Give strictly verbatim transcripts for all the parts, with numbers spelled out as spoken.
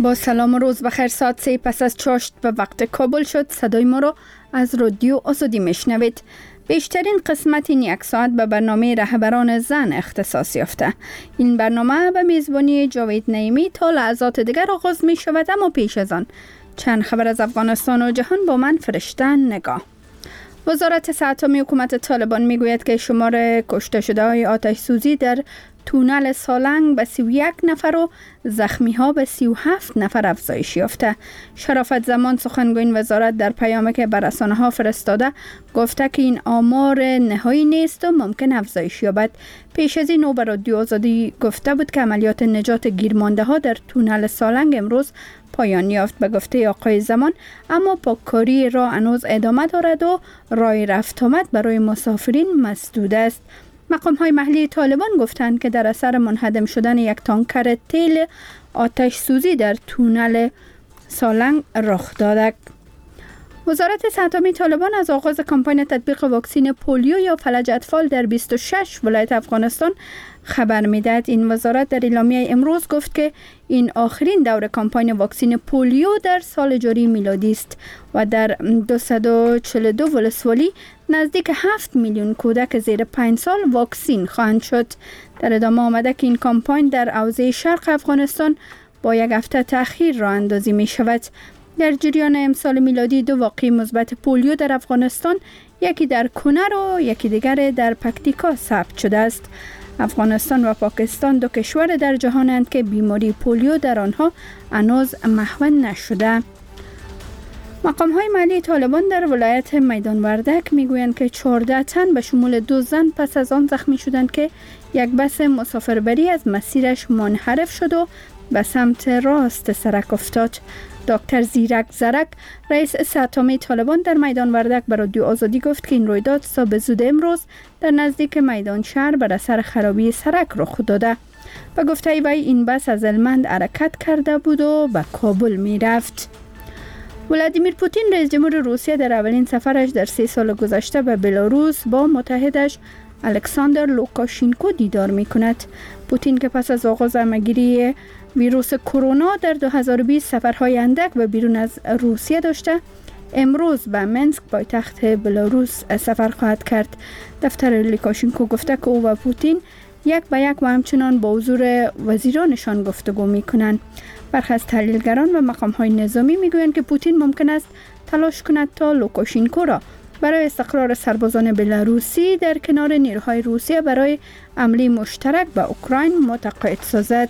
با سلام و روز بخیر. ساعت سه پس از چاشت به وقت کابل شد. صدای ما رو از رادیو آزادی میشنوید. بیشترین قسمت این یک ساعت به برنامه رهبران زن اختصاص یافته. این برنامه به میزبانی جاوید نعیمی تا لحظات دیگر آغاز می شود، اما پیش از آن چند خبر از افغانستان و جهان با من فرشته نگاه. وزارت صحت عامه حکومت طالبان میگوید که شمار کشته شده های آتش سوزی در تونل سالنگ به سی و یک نفر و زخمی ها به سی و هفت نفر افزایش یافته. شرافت زمان سخنگوی این وزارت در پیامی که بر رسانه ها فرستاده گفته که این آمار نهایی نیست و ممکن افزایش یابد. پیش از این او بر رادیو آزادی گفته بود که عملیات نجات گیرمانده ها در تونل سالنگ امروز پایان یافت. به گفته آقای زمان اما پاککاری راه هنوز ادامه دارد و راه رفت آمد برای مسافرین مسدود است. مقام های محلی طالبان گفتند که در اثر منهدم شدن یک تانکر تیل آتش سوزی در تونل سالنگ رخ داده. وزارت صحت عامه طالبان از آغاز کمپاین تطبیق واکسن پولیو یا فلج اطفال در بیست و شش ولایت افغانستان خبر میدهد. این وزارت در اعلامیه امروز گفت که این آخرین دور کمپاین واکسن پولیو در سال جاری میلادی است و در دویست و چهل و دو ولسوالی نزدیک هفت میلیون کودک زیر پنج سال واکسین خواهند شد. در ادامه آمده که این کمپاین در حوزه شرق افغانستان با یک هفته تأخیر راه اندازی می شود. در جریان امسال میلادی دو واقعه مثبت پولیو در افغانستان، یکی در کنر و یکی دیگر در پکتیکا ثبت شده است. افغانستان و پاکستان دو کشور در جهانند که بیماری پولیو در آنها هنوز محو نشده. مقام های محلی طالبان در ولایت میدان وردک میگویند که چهارده تن به شمول دو زن پس از آن زخمی شدند که یک بس مسافربری از مسیرش منحرف شد و به سمت راست سرک افتاد. دکتر زیرک زرک رئیس صحت عامه طالبان در میدان وردک به رادیو آزادی گفت که این رویداد صبح زود امروز در نزدیک میدان شهر بر اثر خرابی سرک رخ داده. به گفته وی این بس از هلمند حرکت کرده بود و به کابل می رفت. ولادیمیر پوتین رئیس جمهور روسیه در اولین سفرش در سه سال گذشته به بلاروس با متحدش الکساندر لوکاشینکو دیدار می کند. پوتین که پس از آغاز همه‌گیری ویروس کرونا در دو هزار و بیست سفرهای اندک و بیرون از روسیه داشته، امروز به منسک پایتخت بلاروس سفر خواهد کرد. دفتر لوکاشینکو گفته که او و پوتین یک به یک و همچنان با حضور وزیرانشان گفتگو می کنند. برخی از تحلیلگران و مقام های نظامی می گویند که پوتین ممکن است تلاش کند تا لوکاشینکو را برای استقرار سربازان بلاروسی در کنار نیروهای روسیه برای حمله مشترک به اوکراین متقاعد سازد.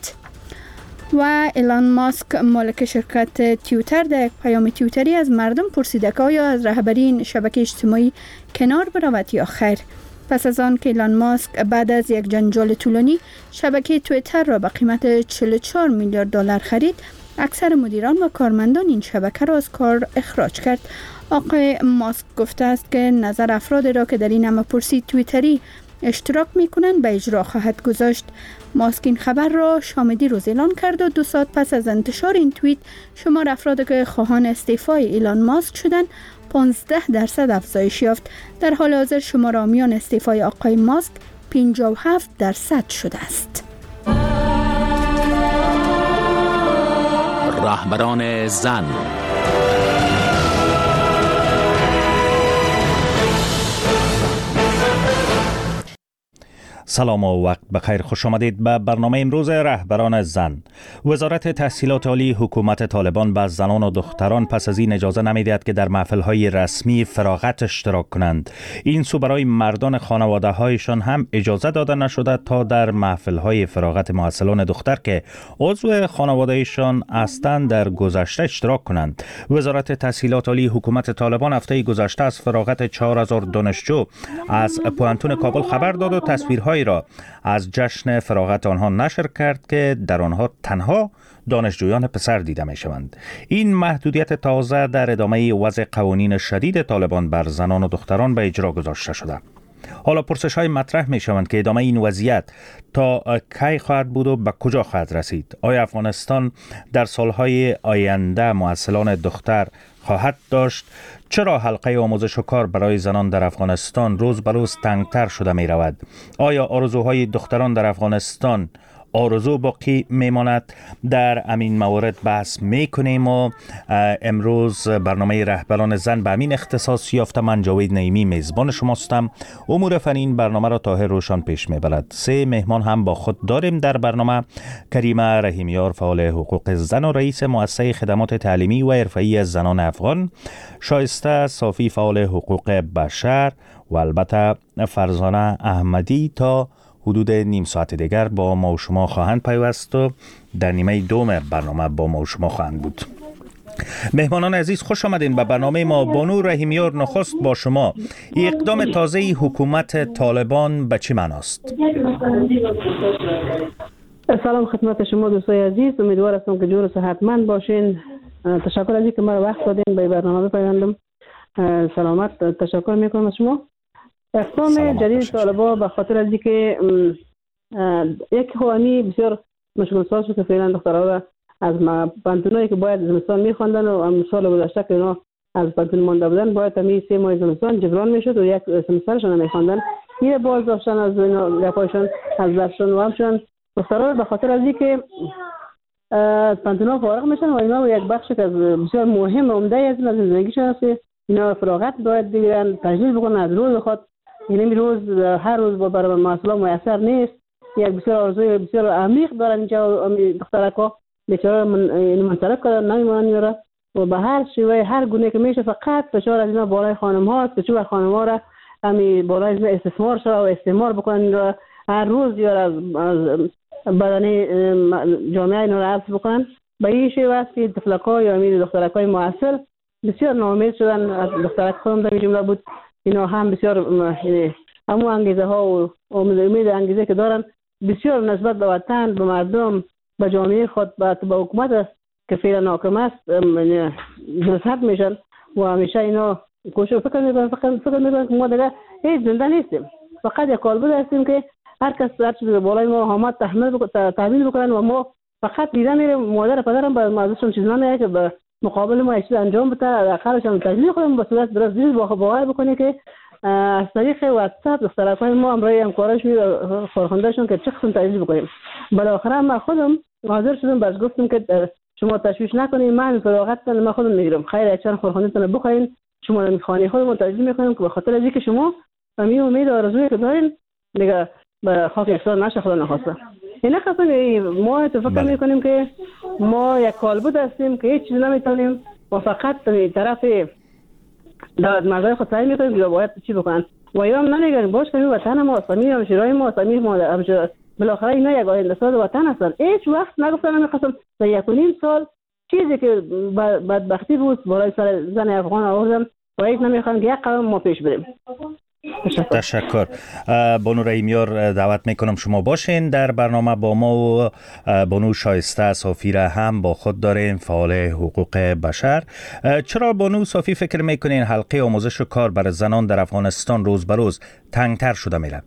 و ایلان ماسک مالک شرکت توییتر در یک پیام توییتری از مردم پرسیده که آیا از رهبری این شبکه اجتماعی کنار برود یا خیر. پس از آن که ایلان ماسک بعد از یک جنجال طولانی شبکه توییتر را به قیمت چهل و چهار میلیارد دلار خرید، اکثر مدیران و کارمندان این شبکه را از کار اخراج کرد. آقای ماسک گفته است که نظر افرادی را که در این نامه‌پرسی توییتری اشتراک می‌کنند به اجرا خواهد گذاشت. ماسک این خبر را شام دیروز اعلان کرد و دو ساعت پس از انتشار این توییت شمار افرادی که خواهان استعفای ایلان ماسک شدند پانزده درصد افزایش یافت. در حال حاضر شمار حامیان استعفای آقای ماسک پنجاه و هفت درصد شده است. رهبران زن. سلام و وقت بخیر. خوش آمدید به برنامه امروز رهبران زن. وزارت تحصیلات عالی حکومت طالبان به زنان و دختران پس از این اجازه نمیدهد که در محفل‌های رسمی فراغت اشتراک کنند. این سو برای مردان خانواده‌هایشان هم اجازه داده نشده تا در محفل‌های فراغت محصلان دختر که عضو خانواده‌شان هستند در گذشته اشتراک کنند. وزارت تحصیلات عالی حکومت طالبان هفته گذشته از فراغت چهار هزار دانشجو از پوهنتون کابل خبر داد و تصویرهای را از جشن فراغت آنها نشر کرد که در آنها تنها دانشجویان پسر دیده می شوند. این محدودیت تازه در ادامه وضع قوانین شدید طالبان بر زنان و دختران به اجرا گذاشته شده. حالا پرسش های مطرح می شوند که ادامه این وضعیت تا کی خواهد بود و به کجا خواهد رسید؟ آیا افغانستان در سالهای آینده محصلان دختر خواهد داشت؟ چرا حلقه آموزش و کار برای زنان در افغانستان روز به روز تنگتر شده می رود؟ آیا آرزوهای دختران در افغانستان آرزو باقی میماند. در امین موارد بحث میکنیم و امروز برنامه رهبران زن به امین اختصاص یافته. من جاوید نعیمی میزبان شماستم. امور فنی برنامه را طاهر روشن پیش میبرد. سه مهمان هم با خود داریم در برنامه: کریمه رحیمیار، فعال حقوق زن و رئیس مؤسسه خدمات تعلیمی و حرفه‌ای زنان افغان، شایسته صافی، فعال حقوق بشر، و البته فرزانه احمدی تا حدود نیم ساعت دیگر با ما و شما خواهند پیوست و در نیمه دوم برنامه با ما و شما خواهند بود. مهمانان عزیز، خوش آمدین به برنامه ما. بانو رحیمیار، نخست با شما، اقدام تازه حکومت طالبان به چه معناست؟ سلام خدمت شما دوستای عزیز، امیدوار هستم که جور و صحتمند باشین. تشکر از اینکه مرا وقت دادین به برنامه بپیوندم. سلامت تشکر میکنم از شما. اقدام جدید طالبان به خاطر از اینکه یک خوانی بسیار مشکل ساز شد که فعلا دخترها را از پانتونایی که باید زمستان میخواندن و هم سال گذشته که اینا از پانتون مانده بودن باید همی سه ماه زمستان جبران میشد و یک سمسترشان نمیخواندن. این باز داشتن از گپایشان از درسشان و همشان دخترها به خاطر از اینکه از پانتونا فارغ میشن و اینا یک بخش که از بسیار مهم و عمده از زندگیشون است. اینا فراغت باید بگیرن، تجلیل بکنن از روز خود. یعنی روز هر روز با برابر محصول میسر نیست. یک بسیار آرزوی بسیار عمیق دارن اینجا دخترکا بیچاره من منطلب کردن نمیمونن میاره و به هر شیوه هر گونه که میشه فقط فشار از اینا بالای خانم هاست که چون خانم ها را همی بالای اینا استثمار شده و استعمار بکنن را هر روز یا از بدنی جامعه اینا را عرض بکنن. به این شیوه است که طفلکا یا امید دخترکای معاصر بسیار ناامید شدن. از دخترک خودم در جمله بود. اینا هم بسیار همو انگیزه ها و امید انگیزه که دارن بسیار نسبت به وطن، به مردم، به جامعه خود، به حکومت که فعلا حاکم است جلسات میشن و همیشه اینا کوشش فکر میکنن فقط فکر میکنن که ما دیگه هیچ زنده نیستیم، فقط یک کالبد هستیم که هر کس هر چیز بالای ما حامد تحمل تحمیل بکنن و ما فقط دیدن میریم. مادر پدرم به مازشون چیز نمیگه که به مقابل ما چیز انجام بده، آخرش هم تجلیل خودمون به صورت درست دید باور بکنه که از طریق واتساپ دخترکای ما امروز همکارش می خورخوندهشون که چه قسم تجلیل بکنیم. بالاخره من خودم حاضر شدم باز گفتم که شما تشویش نکنید، من فراغت من خودم میگیرم، خیر چند خورخوندتون بخواین شما میخوانی خودمون تجلیل میکنیم که به خاطر از اینکه شما همین امید و آرزویی که دارین دیگه به خاک اکسان نشه خدا نخواسته. اینا قسم ما تفکر میکنیم که ما یک کالبد هستیم که هیچ چیز نمیتونیم و فقط طرف داد مردای خود تعیین میکنیم یا باید چی بکنن و یا هم نمیگن باش کنیم وطن ما سمی همشیرای ما سمی ما بالاخره اینا یک آینده ساز وطن هستن. هیچ وقت نگفتن همین قسم در یک و نیم سال چیزی که بدبختی بود بالای سر زن افغان آوردن و هیچ نمیخوان که یک قدم ما پیش بریم. تشکر. بانو رحیمیار، دعوت میکنم شما باشین در برنامه با ما و بانو شایسته صافی را هم با خود دارین، فعال حقوق بشر. چرا بانو صافی فکر میکنین حلقه آموزش و کار برای زنان در افغانستان روز به روز تنگتر شده میره؟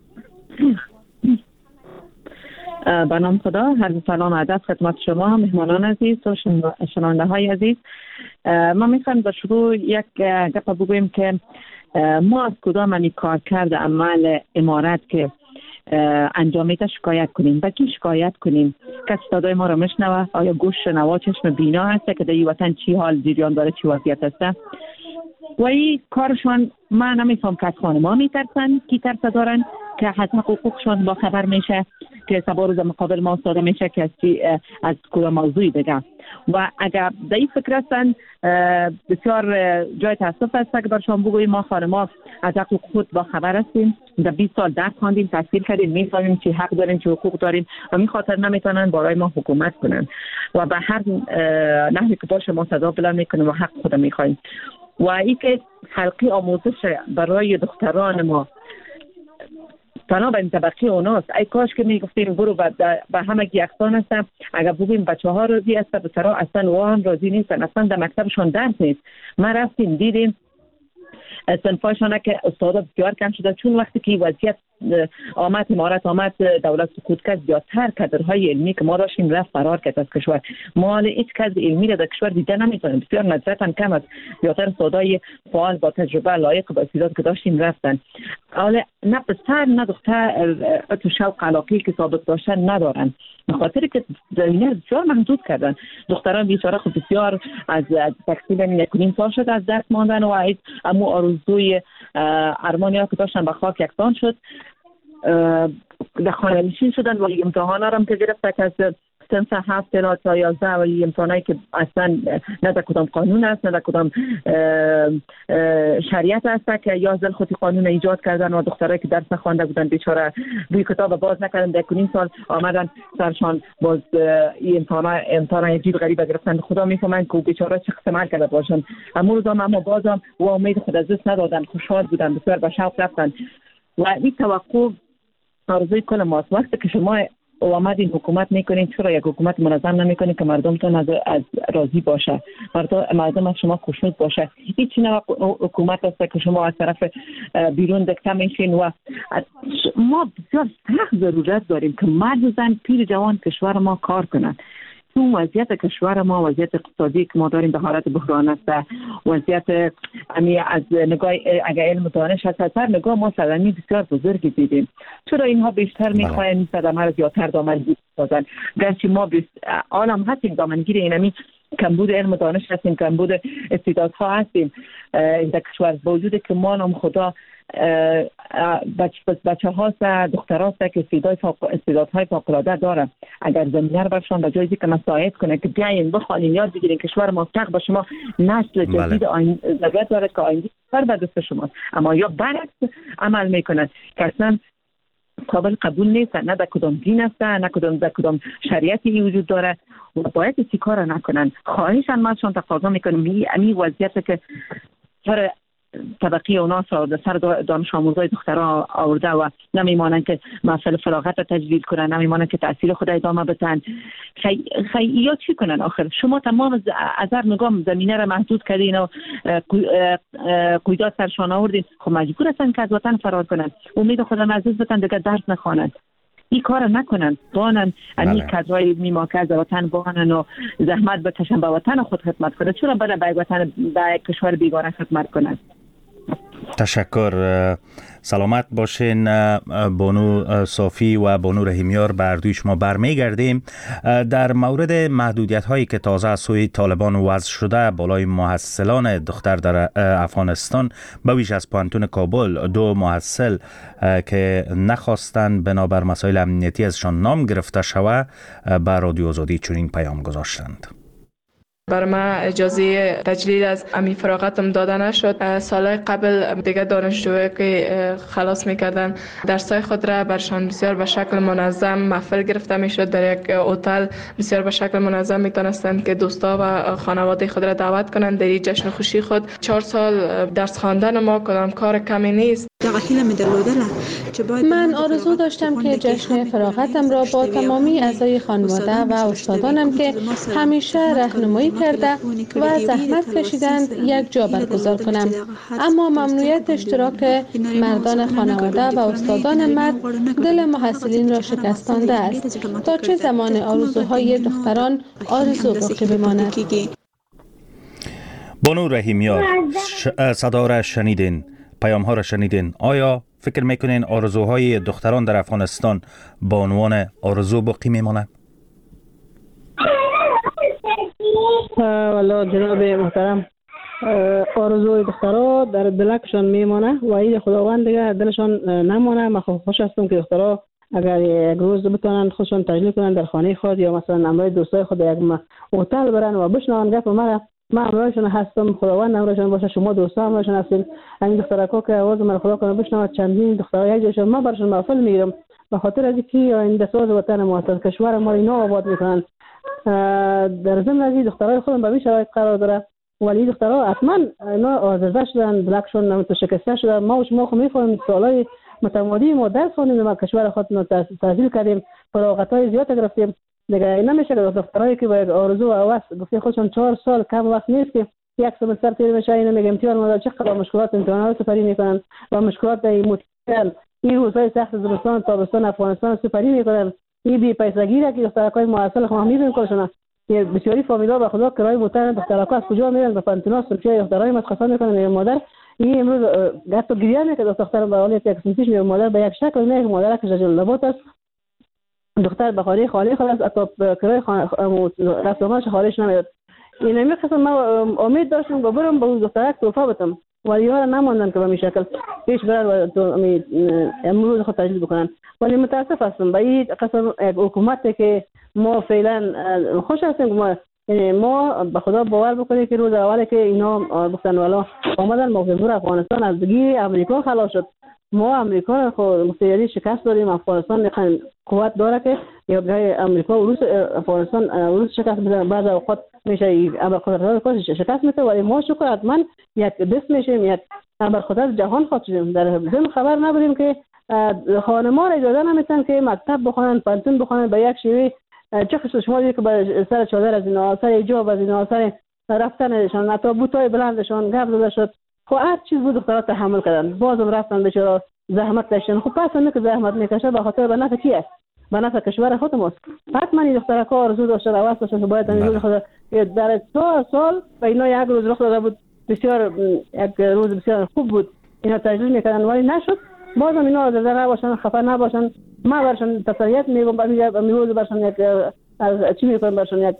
به نام خدا، هر سلام ادب خدمت شما مهمانان عزیز و شنونده های عزیز. ما میخوایم به شروع یک گپ بگوییم که ما از کدام همی کار کرده عمل امارت که انجام میده شکایت کنیم. با کی شکایت کنیم؟ کسی صدای ما رو میشنوه؟ آیا گوش شنوا چشم بینا هست که در این وطن چی حال جریان داره، چی وضعیت هست؟ و این کارشان من نمیفهم که از خانما میترسن، کی ترس دارن که حتما حقوقشان با خبر میشه که سبا روز مقابل ما استاده میشه که از کدام موضوعی بگم. و اگر در این فکر هستن بسیار جای تاسف است که برشان بگوییم ما خانما از حقوق خود با خبر هستیم، در بیست سال درس خواندیم، تحصیل کردیم، میفهمیم چی حق داریم چی حقوق داریم و می خاطر نمیتونن برای ما حکومت کنن و به هر نحوی که باشه ما صدا بلند میکنیم و حق خود میخوایم. و ای که حلقه آموزش برای دختران ما تنها به این طبقه اوناست. ای کاش که میگفتیم برو به همه یکسان هستن. اگر بگیم بچه ها راضی هستن بسرا اصلا و هم راضی نیستن، اصلا در مکتبشون درس نیست. ما رفتیم دیدیم صنفایشان که استادا بسیار کم شده، چون وقتی که وضعیت آمد امارت آمد دولت سقوط کرد، زیادتر کادرهای علمی که ما داشتیم رفت فرار کرد از کشور. ما حالا هیچ کس علمی را در کشور دیده نمیتونیم، بسیار ندرتا کم است. زیادتر استادای فعال با تجربه لایق با استعداد که داشتیم رفتن. حالا نه پسر نه دختر تو شوق علاقه که ثابت داشتن ندارن، به خاطر که زمینه بسیار محدود کردن. دختران بیچاره خب بسیار از تکثیر یک و نیم سال شد از دست ماندن و از امو آرزوی ارمانیا که داشتن به خاک یکسان شد. در خانه نشین شدن و امتحان هم که گرفته که از سنف هفت الی تا یازده ولی امتحانایی که اصلا نه در کدام قانون است نه در کدام شریعت است که یازده خودی قانون ایجاد کردن و دخترایی که درس خوانده بودن بیچاره روی کتاب باز نکردن، در کنین سال آمدن سرشان باز این امتحان امتحان عجیب غریب گرفتن. خدا میفهمن که بیچاره چه قسم کرده باشن. اما روزا اما بازم و امید خود از دست ندادن، خوشحال بودن، بسیار به شوق رفتن و این توقع آرزوی کل ماست. وقتی که شما اومدین حکومت میکنین، چرا یک حکومت منظم نمیکنین که مردمتون از, از راضی باشه، مردم مردم از شما خوشنود باشه؟ هیچ نه حکومت است که شما از طرف بیرون دکته میشین و ما بسیار سخت ضرورت داریم که مرد و زن پیر جوان کشور ما کار کنند. چون وضعیت کشور ما وضعیت اقتصادی که ما داریم به حالت بحران است، وضعیت امی از نگاه اگر علم دانش هست هر نگاه ما صدمه بسیار بزرگی دیدیم. چرا اینها بیشتر میخواین این صدمه را زیادتر دامنگیر بسازن؟ گرچه ما عالم هستیم دامنگیر اینمی کمبود علم دانش هستیم، کمبود استعدادها هستیم در کشور، با وجود که ما نام خدا بچه هاست دختر هاست که استعدادهای فوق‌العاده داره. اگر زمینه رو برشان به جایزی که مساعد کنه که بیاین بخوانین یاد بگیرین کشور مستقل با شما نسل جدید ضرورت داره که آینده کشور به دست شماست، اما یا برعکس عمل میکنن که اصلا قابل قبول نیست، نه در کدام دین است نه کدام در کدام شریعتی وجود داره و باید این کار نکنن. خواهشاً ما شون تقاضا میکنیم امی وضعیت که سر طبقی اوناس را در سر دانش آموزای دخترها آورده و نمیمانن که محفل فراغت را تجلیل کنن، نمیمانن که تحصیل خود ادامه بدن. خی... خییا چی کنن آخر؟ شما تمام از هر نگاه زمینه را محدود کردین و قیدات سرشان آوردین، خب مجبور هستن که از وطن فرار کنن، امید خودم عزیز بتن دیگه درس نخوانند. این کار نکنن، بانن امی کادرای میما که از وطن بانن و زحمت بکشن به وطن خود خدمت کنن. چرا برای به وطن به کشور بیگانه خدمت کنن؟ تشکر. سلامت باشین بانو صافی و بانو رحیمیار. بر دوی شما برمیگردیم. در مورد محدودیت هایی که تازه از سوی طالبان وضع شده بالای محصلان دختر در افغانستان، به ویژه از پوهنتون کابل دو محصل که نخواستند بنابر مسائل امنیتی ازشان نام گرفته شود به رادیو آزادی چنین پیام گذاشتند. برای من اجازه تجلیل از امی فراغتم داده نشد. سالهای قبل دیگه دانشجوهایی که خلاص میکردن درسای خود را برشان بسیار به شکل منظم محفل گرفته میشد. در یک هتل بسیار به شکل منظم میتونستند که دوستا و خانواده خود را دعوت کنند در جشن خوشی خود. چهار سال درس خواندن ما کدام کار کمی نیست. من آرزو داشتم که جشن فراغتم را با تمامی اعضای خانواده و استادانم که همیشه راهنمایی کرده و زحمت کشیدند یک جا برگزار کنم، اما ممنوعیت اشتراک مردان خانواده و استادان مرد دل محصلین را شکستانده است. تا چه زمان آرزوهای دختران آرزو باقی بماند؟ بانو رحیمیار، صدا را شنیدین، پیام ها را شنیدین. آیا فکر میکنین آرزوهای دختران در افغانستان با عنوان آرزو باقی میماند؟ والا جناب محترم، آرزوی دخترها در دلکشان میمانه و این خداوند دیگه دلشان نمانه. من خوش هستم که دخترها اگر یک روز بتونن خودشون تجلیل کنن در خانه خود یا مثلا امرای دوستای خود یک هتل برن و بشنون گپ ما ما امرایشون هستم، خداوند امرایشون باشه، شما دوستا امرایشون هستین. این دخترها که آواز من خدا کنه بشنون چندین دخترها یک جایشون ما برشون محفل میگیرم به خاطر از اینکه این ساز وطن ما است، کشور ما اینا آباد میکنن. در ضمن از این دخترای خودم به شرایط قرار داره ولی دخترها حتما اینا آزرده شدن، بلکشون متشکسته شدن. ما و شما خو میفهمیم سالای متمادی ما درس خوندیم، ما کشور خودمون تحصیل کردیم، فراغت‌های زیاد گرفتیم. دیگه نمیشه که دخترایی که با آرزو و هوس گفته خودشون چهار سال کم وقت نیست که یک سمستر طول میشه. اینو میگم امتحان مدار چقدر مشکلات امتحانات سپری میکنن و مشکلات متکرر این روزهای سخت زمستان تابستان افغانستان سپری میکنن. این بی پیسگیره که دخترکای معاصل خو میبینن کارشون. یه بسیاری فامیلا به خدا کرای موتر دخترکا از کجا میرن به پنتوناس سلفی دخترای مسخره میکنن. میگم مادر این امروز حتی گریه میکنه دختر به حال یک سنتیش میگم مادر به یک شکل نه مادر که جل لبات است دختر به خاله خاله خلاص اتا کرای رسومش خالش نمیاد. این می قسم ما امید داشتم ببرم به دخترک توفا بدم ولی یارا نموندن که به این شکل پیش برن و امروز خود تجلیل بکنن. ولی متاسف هستم به این قسم حکومتی که ما فعلا خوش هستیم ما یعنی ما به خدا باور بکنیم که روز اولی که اینا گفتن والا آمدن موضوع افغانستان از دیگه امریکا خلاص شد. ما امریکا خود مستعدی شکست داریم. افغانستان میخوان قوت داره که یا برای امریکا و روس افغانستان روس شکست بدن. بعض اوقات میشه ابرقدرت شکست میده ولی ما شکر حتما یک دست میشیم یک ابرقدرت جهان خواهد شدیم. در ضمن خبر نبودیم که خانمان اجازه نمیتن که مکتب بخونن پانتون بخونن به یک شیوه چه خصوص شما دیدید که به سر چادر از اینا سر حجاب از اینا سر رفتنشان حتی بوتای بلندشان گپ زده شد. خب هر چیز بود دخترها تحمل کردن بازم رفتن بچرا زحمت کشیدن. خب پس نه که زحمت میکشه به خاطر به نفع کی است؟ به نفع کشور خود ماست. حتما این دخترها آرزو داشتن اواز داشتن که باید این روز خود در دو سال و اینا یک روز رخ داده بود بسیار یک روز بسیار خوب بود اینا تجلیل میکردن ولی نشد. بازم اینا در نباشن خفه نباشن ما برشون تسلیت میگم به میروز برشون یک از چی میکنم برشون یک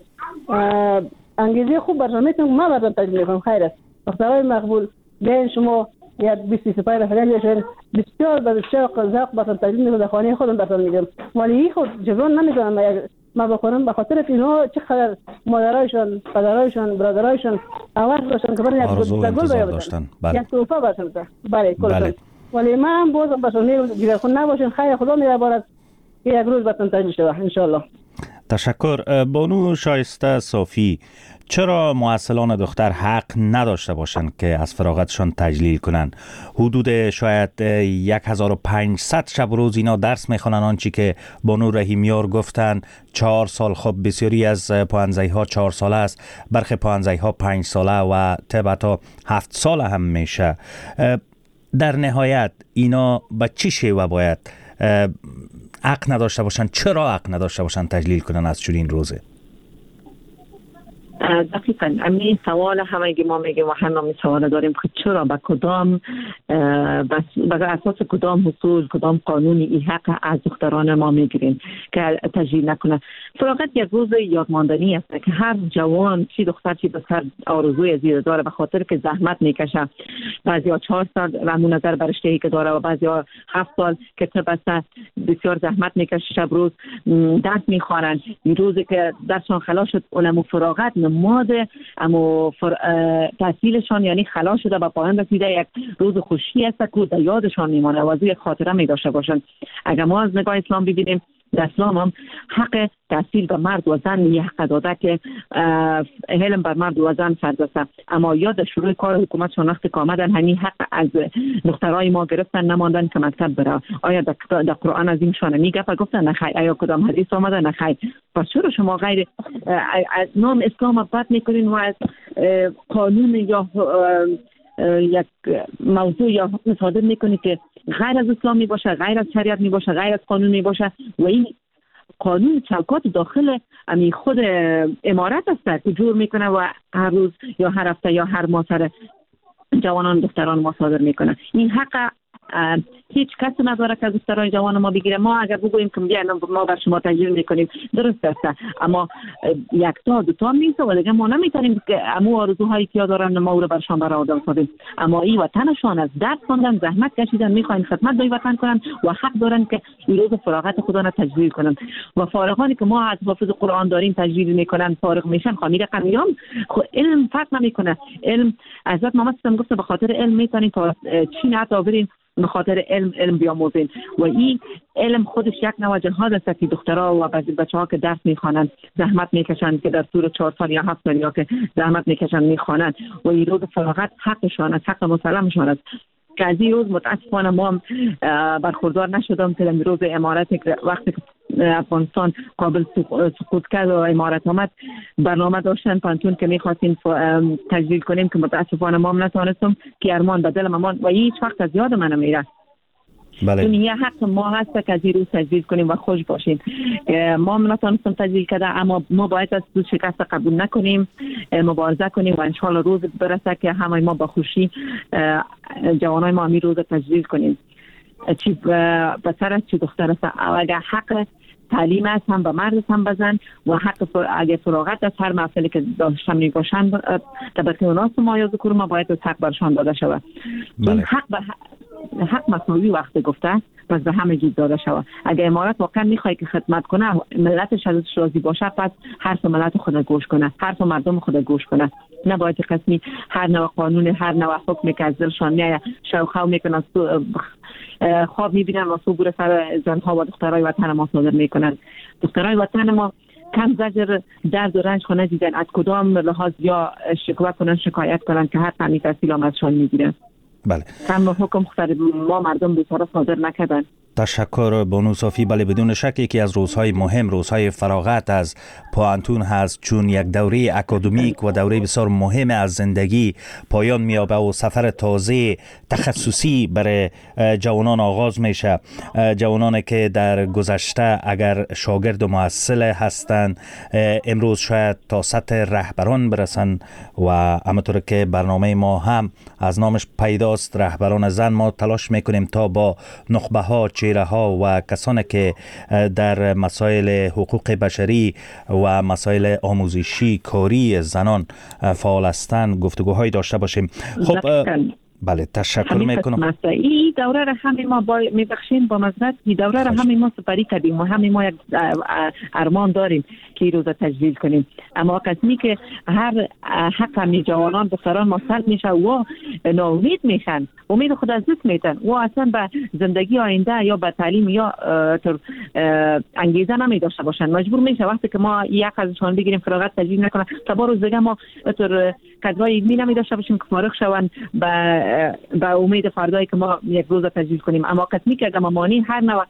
انگیزه خوب برشون میتونم ما برشون تجلیل میکنم. خیر است دخترای مقبول بین شما یک بیست سپاه رفرنگ بشین بسیار به شوق ذوق برشون تجلیل میکنم. در خانه خودم برشون میگم ولی خود جبران نمیکنم ما بکنم به خاطر اینا چقدر مادرایشون پدرایشون برادرایشون اواز داشتن که برن یک گل داشتن یک توفا برشون بله کلا ولی من بازم برشون میگم جگر خون نباشین. خیر خدا میبارد یک روز براتون تجلیل شود ان شاء الله. تشکر. بانو شایسته صافی، چرا معسلان دختر حق نداشته باشند که از فراغتشان تجلیل کنند؟ حدود شاید هزار و پانصد شب روز اینا درس میخوانن. آنچه که بانو رحیمیار گفتن چهار سال. خب بسیاری از پانزهی ها چهار ساله است، برخی پانزهی ها پنج ساله و طبعا هفت ساله هم میشه. در نهایت اینا به چی شیوه باید حق نداشته باشن؟ چرا حق نداشته باشن تجلیل کنن از چنین روزه؟ دقیقاً همین سوال همه ما میگیم و همین سوال داریم که چرا به کدام به اساس کدام اصول کدام قانونی این حق از دختران ما میگیریم که تجلیل نکنه. فراغت یک روز یادماندنی است که هر جوان چی دختر چی پسر آرزوی زیر داره به خاطر که زحمت میکشه. بعضیا چهار سال رمو نظر بر رشته‌ای که داره و بعضیا هفت سال که بسته بسیار زحمت میکشه شب روز درس میخوانن. این روزی که درسشان خلاص شد علم و فراغت نماد اما فر... تحصیلشان یعنی خلاص شده و پایان رسیده یک روز خوشی است که در یادشان میمانه و از یک خاطره می داشته باشند. اگر ما از نگاه اسلام ببینیم در اسلام هم حق تحصیل به مرد و زن یه حق داده که علم بر مرد و زن فرض است. اما یا در شروع کار حکومت شناخت که آمدن همین حق از دخترای ما گرفتن نماندن که مکتب بره. آیا در, در قرآن از این شانه میگه و گفتن نخیر؟ آیا کدام حدیث آمده؟ نخیر. پس چرا شما غیر از نام اسلام بد میکنین و از قانون یا یک موضوع یا حکم صادر میکنید که غیر از اسلامی باشه، غیر از شریعت می باشه، غیر از قانون می باشه و این قانون چوکات داخل امی خود امارت است که جور میکنه و هر روز یا هر هفته یا هر ماه سر جوانان دختران ما صادر میکنه. این حق هیچ کس نداره که از دختران جوان ما بگیره. ما اگر بگوییم که بیاین ما بر شما تجلیل میکنیم درست است، اما یک تا دو تا میشه و دیگه ما نمیتونیم که امو آرزوهایی که دارن ما رو برشان برآورده کنیم. اما این وطنشان از درد خوندن زحمت کشیدن میخواین خدمت به وطن کنن و حق دارن که این روز فراغت خدا را تجلیل کنن. و فارغانی که ما از حافظ قرآن داریم تجلیل میکنن فارغ میشن خامیر قمیام خب علم فرق نمیکنه. علم حضرت محمد صلی الله علیه و آله گفت به خاطر علم میتونین تا چین عطا برین به خاطر علم علم بیاموزین و این علم خودش یک نوع جهاد است که دخترها و بچه‌ها که درس میخوانند زحمت میکشند که در طول چهار سال یا هفت سال یا که زحمت میکشند میخوانند و این روز فراغت حقشان است، حق مسلمشان است. که از این روز متاسفانه ما برخوردار نشدم که در روز امارت وقتی افغانستان کابل سقوط کرد و امارات آمد، برنامه داشتن پانتون که می‌خواستیم تجلیل کنیم که متاسفانه ما نتونستم که ارمان بدل ما و هیچ وقت از یاد من نمیره. بله. دنیا حق ما هست که از این روز تجلیل کنیم و خوش باشیم. ما نتونستم تجلیل کرده، اما ما باید از روز شکست قبول نکنیم، مبارزه کنیم و انشالله روز برسه که همه ما با خوشی جوانای ما می روز تجلیل کنیم. چی پسر است چی دختر است، اگر حق تعلیم است هم به مرد هم بزن و حق اگر فراغت است هر محفلی که داشتم می باشند طبقه اوناس ما یا ذکر ما باید از حق برشان داده شود. این حق به حق مساوی وقت گفته پس به همه جید داده شود. اگر امارات واقعا میخواد که خدمت کنه ملتش ازش راضی باشه پس حرف ملت خود گوش کنه، حرف مردم خود گوش کنه، نباید قسمی هر نوع قانون هر نوع حکم که از دلشان میاد شوخو میکنن خواب میبینن و صبح سر زنها و دخترای وطن ما صادر میکنن. دخترای وطن ما کم زجر درد و رنج خونه دیدن، از کدام لحاظ یا شکوه کنن شکایت کنن که هر تمی تحصیل هم ازشان میگیرن. بله. کم حکم خسر ما مردم بیچاره صادر نکردن. تشکر بانو صافی. بله بدون شک یکی از روزهای مهم روزهای فراغت از پوانتون هست، چون یک دوره اکادمیک و دوره بسیار مهم از زندگی پایان می‌یابه و سفر تازه تخصصی برای جوانان آغاز میشه. جوانانی که در گذشته اگر شاگرد و محصل هستند امروز شاید تا سطح رهبران برسن و همونطور که برنامه ما هم از نامش پیداست رهبران زن، ما تلاش میکنیم تا با نخبه ها چهره ها و کسانی که در مسائل حقوق بشری و مسائل آموزشی کاری زنان فعال هستند گفتگوهایی داشته باشیم. خب بله تشکر میکنم. این دوره را همه ما با میبخشین با مزرعت این دوره را همه ما سپری کردیم و همه ما یک ارمان داریم که این روز تجلیل کنیم، اما قسمی که هر حق همی جوانان دختران ما سلب میشه و ناامید میشن، امید خود از دست میتن و اصلا به زندگی آینده یا به تعلیم یا تر انگیزه نمی داشته باشن. مجبور میشه وقتی که ما یک ازشان بگیریم فراغت تجلیل نکنه تا با روز دیگه ما تر کادرای علمی نمی داشته باشیم که فارغ شوند به به امید فردایی که ما یک روز تجلیل کنیم. اما قسمی که اگر ما مانی هر نوع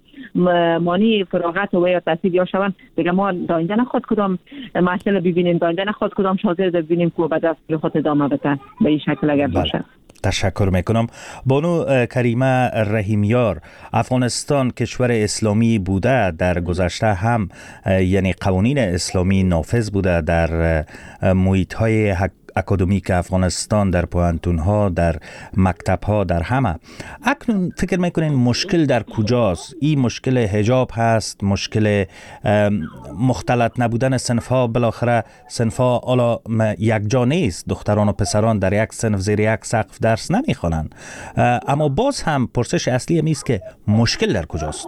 مانی فراغت و یا تحصیل یا شوند دیگه ما داینده نخواد کدام محصل ببینیم، داینده نخواد کدام شاگرد ببینیم که به دست خود ادامه بده به این شکل اگر باشه. تشکر میکنم. بانو کریمه رحیمیار، افغانستان کشور اسلامی بوده، در گذشته هم یعنی قوانین اسلامی نافذ بوده در محیط های اکادمیک افغانستان، در پوانتون ها، در مکتب ها، در همه. اکنون فکر میکنین مشکل در کجاست؟ این مشکل حجاب هست، مشکل مختلط نبودن صنف ها، بالاخره صنف ها حالا یک جا نیست، دختران و پسران در یک صنف زیر یک سقف درس نمیخوانند، اما باز هم پرسش اصلی میست که مشکل در کجاست؟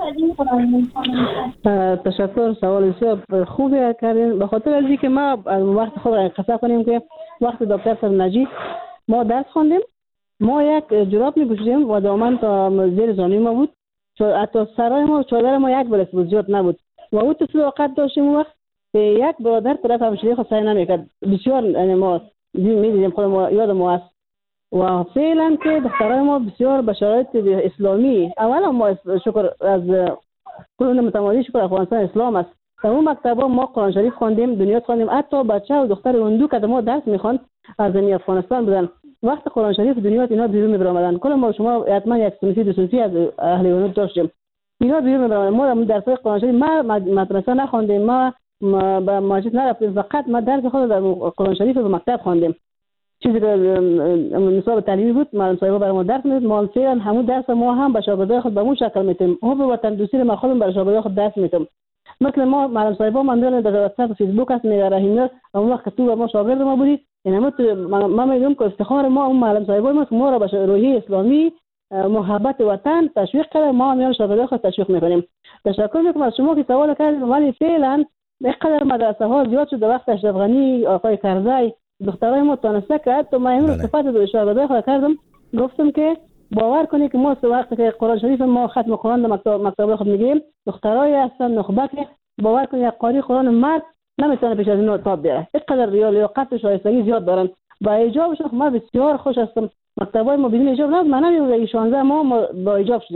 تشکر، سوال بسیار خوبی کردین. به خاطر از اینکه ما وقت خود را انقطاع کنیم که وقت دکتر صاحب نجیب ما درس خواندیم، ما یک جوراب می‌پوشیدیم و دامن تا زیر زانوی ما بود، حتی سرای ما چادر ما یک بلک بود، زیاد نبود و او تو صداقت داشتیم اون وقت که یک برادر طرف همشیری خود سعی نمی‌کرد. بسیار ما می‌دیدیم خود ما یاد ما است و فعلا که دخترای ما بسیار به شرایط اسلامی، اولا ما شکر از قرون متمادی شکر افغانستان اسلام است. در اون مکتبا ما قرآن شریف خواندیم، دنیا خواندیم، حتی بچه و دختر اندو که ما درس میخواند از زمین افغانستان بودن، وقت قرآن شریف دنیا اینا بیرون میبرامدن. کل ما شما حتما یک سنفی دو سنفی از اهل اندو داشتیم، اینا بیرون میبرامدن. ما در درس قرآن شریف ما مدرسه نخواندیم، ما به مسجد نرفتیم، فقط ما درس خود در قرآن شریف و مکتب خواندیم. چیزی که نصاب تعلیمی بود معلم صاحب برای ما درس می‌داد، ما فعلا همون درس ما هم به شاگردای خود به اون شکل میتیم، هم به وطن دوستی ما خودمون برای شاگردای خود درس میتیم. مثلا ما معلم صاحب من در واتساپ فیسبوک است میگه اون وقت تو ما شاگرد ما بودی، یعنی ما ما میگم که افتخار ما اون معلم صاحب ما ما را به روحیه اسلامی محبت وطن تشویق کرده، ما هم شاگردای خود تشویق میکنیم. تشکر میکنم از شما که سوال کردید، ولی فعلا اینقدر مدرسه ها زیاد شده، وقت اشرف غنی، آقای کرزی، دخترای ما تونسته که حتی ما امروز صفات دو شاگردای خود کردم، گفتم که باور کنید که ما وقتی که قرآن شریف ما ختم قرآن در مکتب مکتب خود میگیم، دخترای هستن نخبه که باور کنید یک قاری قرآن مرد نمیتونه پیش از اینو تاب بیاره، اینقدر لیاقت و شایستگی زیاد دارن. با حجابش ما بسیار خوش هستم. مکتبای ما بدون حجاب نه، من نمیگم شانزده ما با حجاب شدیم،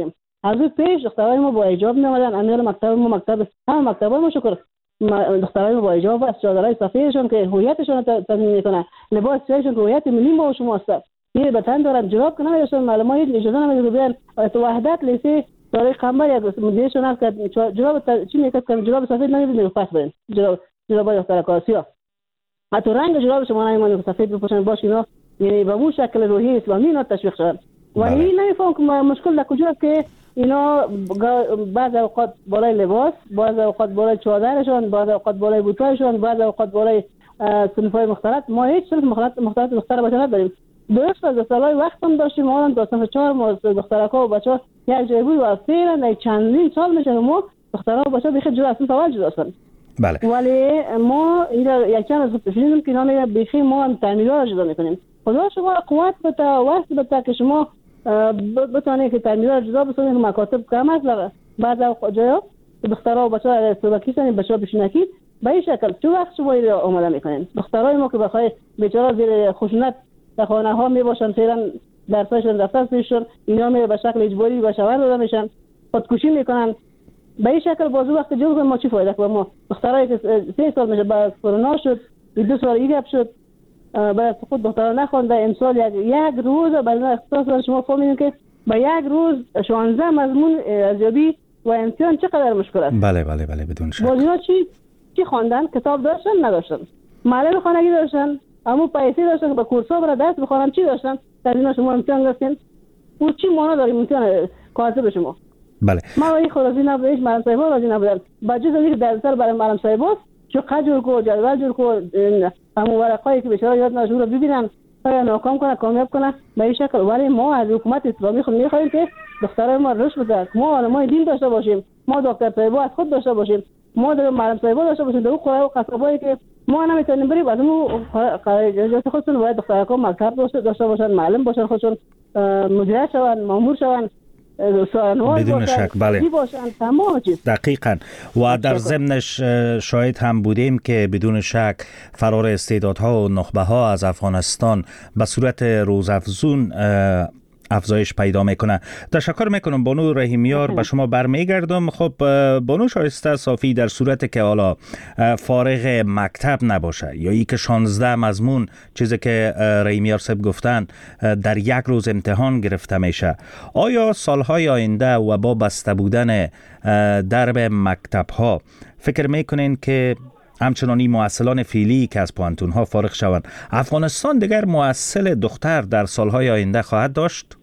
از اون پیش دخترای ما با حجاب میامدن. امیر مکتب ما مکتب هم مکتبای ما شکر دخترای ما با حجاب و چادرای سفیدشون که هویتشون رو تضمین میکنه، لباس سیاهشون که هویت ملی ما و شما است. یه بتن دارن جراب کنه نمیشون معلومات اجازه نمیده بیان تو وحدت لیسی داره قمر یک مدیرشون هست که جراب چی میگه که جراب سفید نمیده پس بدن جراب جراب دختر کاسیا حتی رنگ جراب شما نمیمونه سفید بپوشن باشه اینا، یعنی به اون شکل روحی اسلامی اینا تشویق شدن و این نمیفهم که مشکل در کجاست که اینا بعض اوقات بالای لباس، بعض اوقات بالای چادرشون، بعض اوقات بالای بوتایشون، بعض اوقات بالای صنف‌های مختلف. ما هیچ صنف مختلف مختلف دختر بچه نداریم. درست از سالای وقت هم داشتیم ما هم داستان چهار ما دخترها و بچه‌ها یک جای بود و فعلا چندین سال میشه ما دخترها و بچه‌ها بخیر جدا اصلا سوال جدا هستن. بله. ولی ما اینا یک چند از پیشینیم که اینا بخیر ما هم تعمیرات جدا میکنیم. خدا شما قوت بده وقت بده که شما بتونید که تعمیرات جدا بسازید. مکاتب کم است بعض جاها دخترها و بچه‌ها استوبکی سن بچه‌ها بشینکی به این شکل چه وقت شما رو آماده میکنین. دخترای ما که بخوای بیچاره زیر خشونت در خانه ها می باشن فعلا درساشون دفتر پیششون اینا می به شکل اجباری به شوهر داده میشن خودکشی میکنن. به این شکل بازو وقت جو ما چی فایده که ما دخترایی که سه سال میشه بعد کرونا شد دو سال ایجاب شد بعد خود دخترها نخونده امسال یک یک روز بعد اختصاص شما فهمیدین که با یک روز شانزده مضمون ارزیابی و امتحان چقدر مشکل است. بله بله بله بدون شک. بازی‌ها چی چی خواندن؟ کتاب داشتن نداشتن، معلم خانگی داشتن، اما پیسه داشتن که با کورس‌ها برای درس بخونن چی داشتن؟ در اینا شما امتحان گرفتین. اون چی معنا داره امتحان کاتب شما؟ بله. ما این خلاصی نبودش معلم صاحب‌ها راضی نبودن. بجز اینکه درس‌ها برای معلم صاحب‌ها چه قجر کو جدول جور کو همون ورقایی که بیچاره یاد نشون رو ببینن تا ناکام کنه کامیاب کنه به این شکل. ولی ما از حکومت اسلامی خود می‌خوایم که دخترای ما رشد بده، ما علمای دین داشته باشیم، ما دکتر صاحب‌ها از خود داشته باشیم، ما در معلم صاحب‌ها داشته باشیم. در اون قرار و قصبایی که ما نمیتونیم بریم از اون قرار خودشون باید دخترها مکتب داشته باشن، معلم باشن، خودشون مدیر شون، مامور شون، بدون شک. بله دقیقاً. و در ضمنش شاهد هم بودیم که بدون شک فرار استعدادها و نخبه ها از افغانستان به صورت روزافزون افزایش پیدا میکنه. تشکر میکنم بانو رحیمیار. به شما برمیگردم. خب بانو شایسته صافی، در صورتی که حالا فارغ مکتب نباشه یا ای که شانزده مضمون چیزی که رحیمیار صاحب گفتن در یک روز امتحان گرفته میشه، آیا سالهای آینده و با بسته بودن درب مکتب ها فکر میکنین که همچنانی مؤصلان فعلی که از پوانتون ها فارغ شوند، افغانستان دیگر مؤصل دختر در سالهای آینده خواهد داشت؟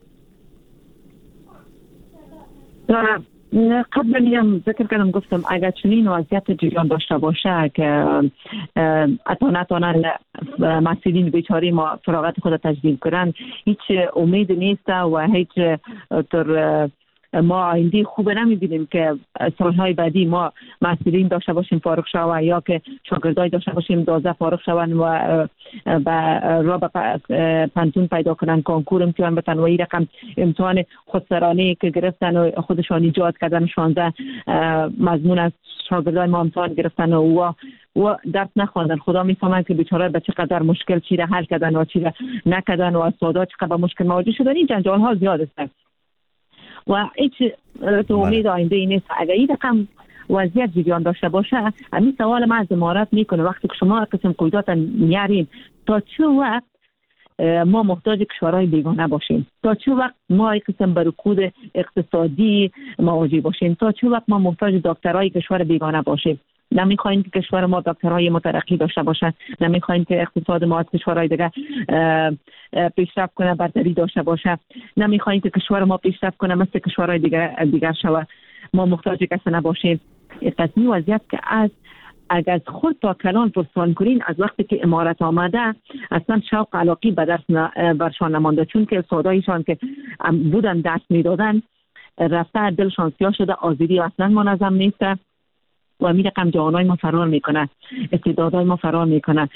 قبل هم ذکر کردم گفتم اگر چنین وضعیت جریان داشته باشه که اتا نتوانند مسئولین بیچاره ما فراغت خود تجدید کنن، هیچ امید نیست و هیچ تر ما آینده خوب نمیبینیم که سالهای بعدی ما مسئولین داشته باشیم فارغ شوند یا که شاگردای داشته باشیم دوازده فارغ شوند و با را به پانتون پیدا کنن، کنکور امتحان بتن و این رقم امتحان خودسرانه که گرفتن و خودشان ایجاد کردن شانزده مضمون از شاگردای ما امتحان گرفتن و و درس نخواندن. خدا میفهمن که بیچاره به چقدر مشکل چی را حل کردن و چی را نکردن و استادا چقدر مشکل مواجه شدن. این جنجال ها زیاد است و هیچ تو امید آینده ای نیست. اگر این رقم وضعیت جریان داشته باشه، همین سوال ما از امارات میکنه وقتی که شما قسم قیودات میارین تا چه وقت ما محتاج کشورهای بیگانه باشیم، تا چه وقت ما این قسم برکود اقتصادی مواجه باشیم، تا چه وقت ما محتاج دکترهای کشور بیگانه باشیم. نمیخوایم که کشور ما دکترهای مترقی داشته باشه، نمیخوایم که اقتصاد ما از کشورهای دیگه پیشرفت کنه، برتری داشته باشه، نمیخوایم که کشور ما پیشرفت کنه مثل کشورهای دیگر دیگر شود. ما محتاج کسی نباشیم. تصمیم وضعیت که از اگر از خود تا کلان پرسان کنین از وقتی که امارت آمده اصلا شوق علاقی به درس برشان نمانده، چون که استادایشان که بودن درس میدادن رفته دلشان سیاه شده، آزادی اصلا منظم نیست و می رقم جوانای ما فرار میکنه، استعدادهای ما فرار میکنه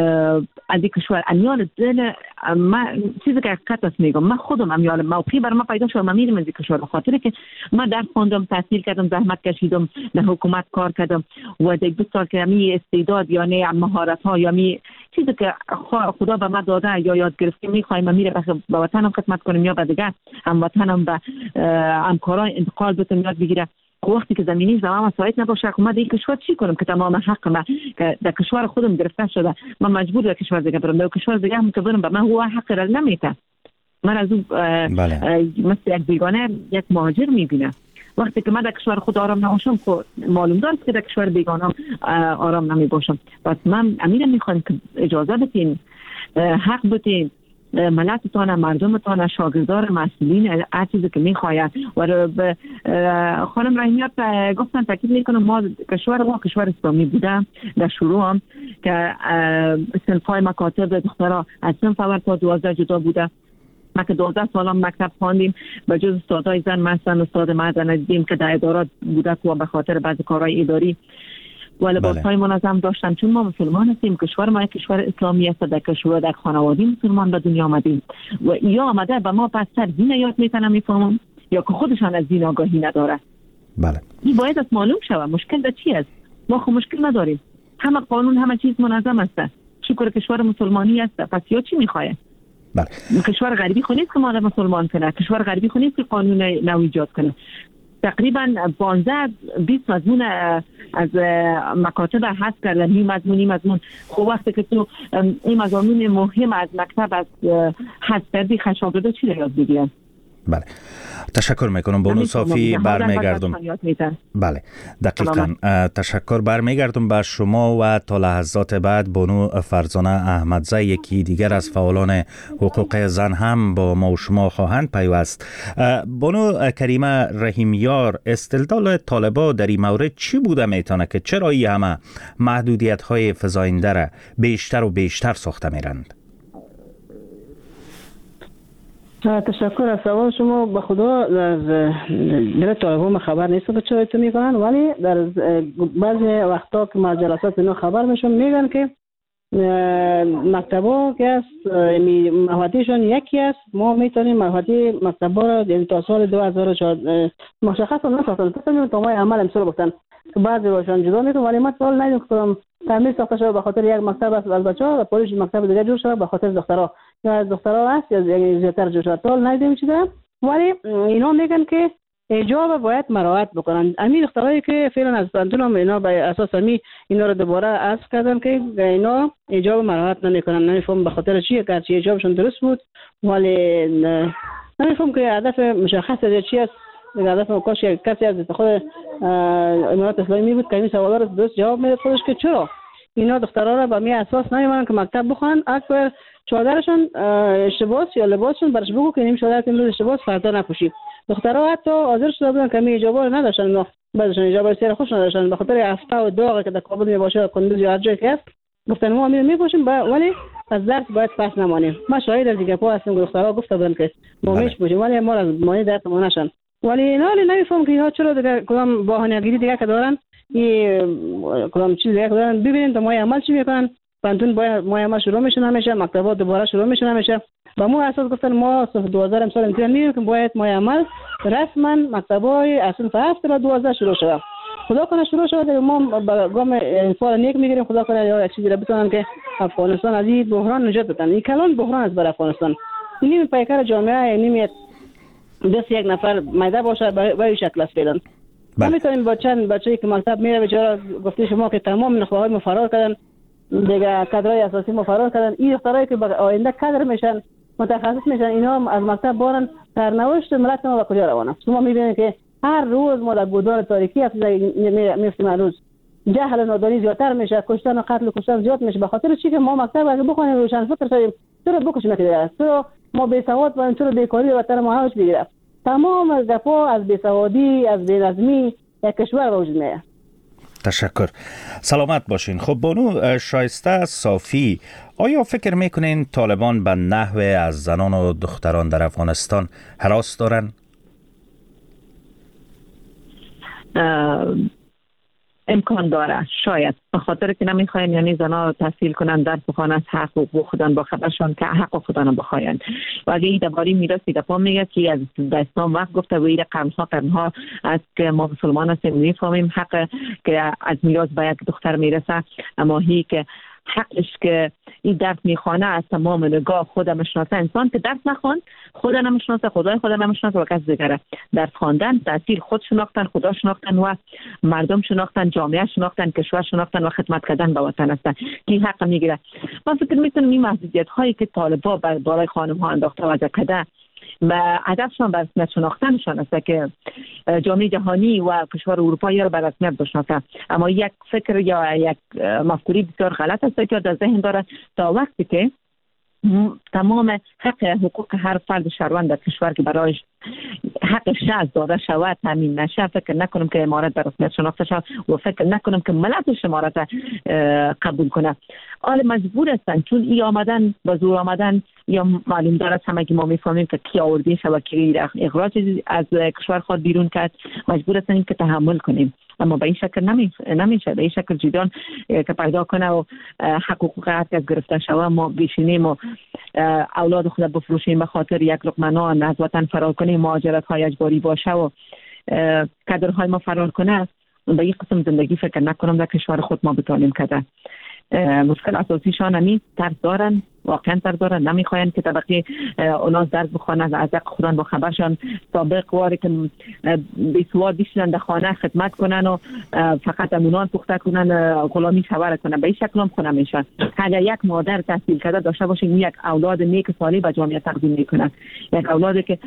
از این کشور. امیال دل من چیزی که حقیقت است میگم، من خودم امیال موقعی بر ما پیدا شد من میرم از این کشور، بخاطر که من درس خوندم، تحصیل کردم، زحمت کشیدم، در حکومت کار کردم و دیگه دو سال که می استعداد یا نه مهارت ها یا می چیزی که خدا به ما داده یا یاد گرفتیم میخوایم من میره به وطنم خدمت کنم یا به دیگه هم وطنم به همکارای انتقال بتونم یاد بگیره. وقتی که زمینی زمان مساعد نباشه من در این کشور چی کنم که تمام حق من که در کشور خودم گرفته شده، من مجبور در کشور دیگه برم، در کشور دیگه هم که برم به من هو حق را نمیده. من از اون مثل یک بیگانه یک مهاجر میبینم. وقتی که من در کشور خود آرام نباشم خود معلوم دارم که در کشور بیگانه آرام نمی باشم. پس من امیر میخوام که اجازه بدین، حق بدین ملتتان، مردمتان، شاگردار، مسئولین، هر چیزی که میخواید. و به خانم رحیمیات گفتن تاکید میکنم ما کشور ما کشور اسلامی بوده در شروع هم که صنفای مکاتب دخترها از صنف اول تا دوازده جدا بوده. ما که دوازده سال هم مکتب خواندیم، به جز استادای زن مثلا استاد معدن دیدیم که در ادارات بوده و به خاطر بعضی کارهای اداری و لباس‌های منظم داشتن. چون ما مسلمان هستیم، کشور ما یک کشور اسلامی است، در کشور در خانواده مسلمان به دنیا آمدیم و یا آمده به ما پس سر دین یاد میتونم میفهمم یا که خودشان از دین آگاهی نداره. بله این باید از معلوم شود مشکل در چی است. ما خو مشکل نداریم، همه قانون همه چیز منظم است، شکر کشور مسلمانی است. پس یا چی میخواد؟ بله کشور غربی خو نیست که ما را مسلمان کنه، کشور غربی خو نیست که قانون نو ایجاد کنه. تقریبا پانزده بیست مضمون از مکاتب حذف کردن، این مضمون این مضمون خب وقتی که تو این مضامین مهم از مکتب از حذف کردی خشاگردا چی را یاد بگیرن؟ بله تشکر میکنم بانو صافی. برمیگردم بله دقیقاً تشکر. برمیگردم به شما و تا لحظات بعد بانو فرزانه احمدزی یکی دیگر از فعالان حقوق زن هم با ما و شما خواهند پیوست. بانو کریمه رحیمیار، استدلال طالبا در این مورد چی بوده میتونه که چرا این همه محدودیت های فزاینده را بیشتر و بیشتر ساخته میرند؟ تشکر از سوال شما. به خدا از دل طالبان ما خبر نیست که چه تو میکنن، ولی در بعضی وقتا که ما جلسات اینا خبر میشم میگن که مکتبا که است محوطیشون یکی است، ما میتونیم محوطی مکتبا را تا سال دو هزار و چهارده مشخص نساختن تا ما عمل امسال گفتن که بعضی باشن جدا میکنن، ولی ما سوال ندیم که تعمیر ساخته شده به خاطر یک مکتب است از بچه‌ها و پلیس مکتب دیگه جور شده به خاطر دخترها یا از دخترها است یا زیاتر جور شده. سوال ندیم چی دارم، ولی اینا میگن که اجابه باید مراعات بکنن. امی دخترایی که فعلا از پانتون هم اینا به اساس امی اینا رو دوباره عصر کردن که اینا اجابه مراعات نمیکنن. نمیفهم به خاطر چیه که چی اجابهشون درست بود، ولی نمیفهم که هدف مشخص از چی است. هدف کاش کسی از خود امارات اسلامی بود که این سوالا رو درست جواب میداد خودش که چرا اینا دخترها را به می اساس نمیمونن که مکتب بخوان، اکبر چادرشون اشتباس یا لباسشون برش بگو که نیم چادر امروز اشتباس فردا نپوشی. دخترها حتی حاضر شده بودن که می اجابه رو نداشتن، نه بعدشون اجابه سیر خوش نداشتن به خاطر هفته و داغی که در کابل می باشه کندوز یا هر جایی که هست گفتن ما می میپوشیم ولی از درس باید پس نمانیم. ما شاهد از دیگه پا هستیم که دخترها گفته بودن که ما میپوشیم ولی ما از مانی درس ما نشن. ولی اینا نمیفهم که اینا چرا دیگه کدام بهانه‌گیری دیگه که دارن، این کدام چیز دیگه دارن. ببینید تا مای عمل چی میکنن. پانتون باید مای عمل شروع میشه نمیشه، مکتبات دوباره شروع میشه نمیشه. با ما اساس گفتن ما صف دو هزار امسال امتحان میدیم که باید مای عمل رسما مکتبای اصلا هفت تا دوازده شروع شده. خدا کنه شروع شده ما با گام انفعال نیک میگیریم. خدا کنه یا چیزی را بتونن که افغانستان از این بحران نجات بدن. این کلان بحران است برای افغانستان. این پیکر جامعه نمیاد دست یک نفر میده باشه به این شکل است فعلا. ما میتونیم با چند بچه‌ای که مکتب میره بیچاره گفته شما که تمام نخبه‌های ما فرار کردن، دیگه کادرای اساسی ما فرار کردن. این دخترایی که به آینده کادر میشن متخصص میشن اینا از مکتب بارن، سرنوشت ملت ما به کجا روانه؟ شما میبینید که هر روز ما در گودال تاریکی هست میفتیم، هر روز جهل و نادانی زیادتر میشه، کشتن و قتل و کشتن زیاد میشه. به خاطر چی که ما مکتب اگه بخونیم روشن فکر شدیم چرا بکشیم که چرا ما بی سواد بودیم، چرا بیکاری وطن ما هاش بگیره. تمام از دفاع از بیسوادی از بی‌نظمی یک کشور وجود میاد. تشکر. سلامت باشین. خب بانو شایسته صافی، آیا فکر میکنین طالبان به نحوه از زنان و دختران در افغانستان هراس دارن؟ امکان داره، شاید به خاطر که نمیخواین یعنی زنا تحصیل کنن درس بخوانن، حق و خودن با خبرشان که حق خودن بخواین. و اگه این درباره میراث دفاع میگه که از اسلام وقت گفته و این قرنها قرنها از که ما مسلمان هستیم میفهمیم حق که از میراث به یک دختر میرسه، اما هی که حقش که این درس میخوانه از تمام نگاه خود مشناسه. انسان که درس نخوان خود نمیشناسه، خدای خود نمیشناسه و کس دیگره. درس خواندن تاثیر خود شناختن، خدا شناختن و مردم شناختن، جامعه شناختن، کشور شناختن و خدمت کردن به وطن هستن که حق میگیره. من فکر میکنم این محدودیت هایی که طالبا بر بالای خانم ها انداخته و کده و هدفشان بر رسمیت شناختنشان است که جامعه جهانی و کشور اروپایی را بر رسمیت بشناسه. اما یک فکر یا یک مفکوری بسیار غلط است که در ذهن داره تا وقتی که تمام حق حقوق هر فرد شهروند در کشور که برایش حق شخص داده شود تامین نشه، فکر نکنم که امارت در رسمیت شناخته شود و فکر نکنم که ملتش امارت قبول کنه. آل مجبور هستن چون ای آمدن با زور آمدن یا معلوم دارد همه که ما میفهمیم که کی آوردین و کی اخراج از کشور خود بیرون کرد، مجبور هستن که تحمل کنیم. اما به این شکل نمی نمیشه، به این شکل جدان که پیدا کنه و حقوق هر کس گرفته شود ما بشینیم و اولاد خود بفروشیم به خاطر یک لقمه نان، از وطن فرار کنیم، مهاجرت های اجباری باشه و کادرهای ما فرار کنه. به این قسم زندگی فکر نکنم در کشور خود ما بتونیم کرده. مشکل اساسیشان همین ترس دارن، واقعا ترس دارن، نمیخواین که طبقه اونا درس بخوانن، از حق خودن با خبرشان سابق واری که بیسوار بیشتن در خانه خدمت کنن و فقط امونان پخته کنن، غلامی شوهر کنن. به این شکل هم خونه میشن. اگر یک مادر تحصیل کرده داشته باشه یک اولاد نیک صالح به جامعه تقدیم میکنن، یک اولادی که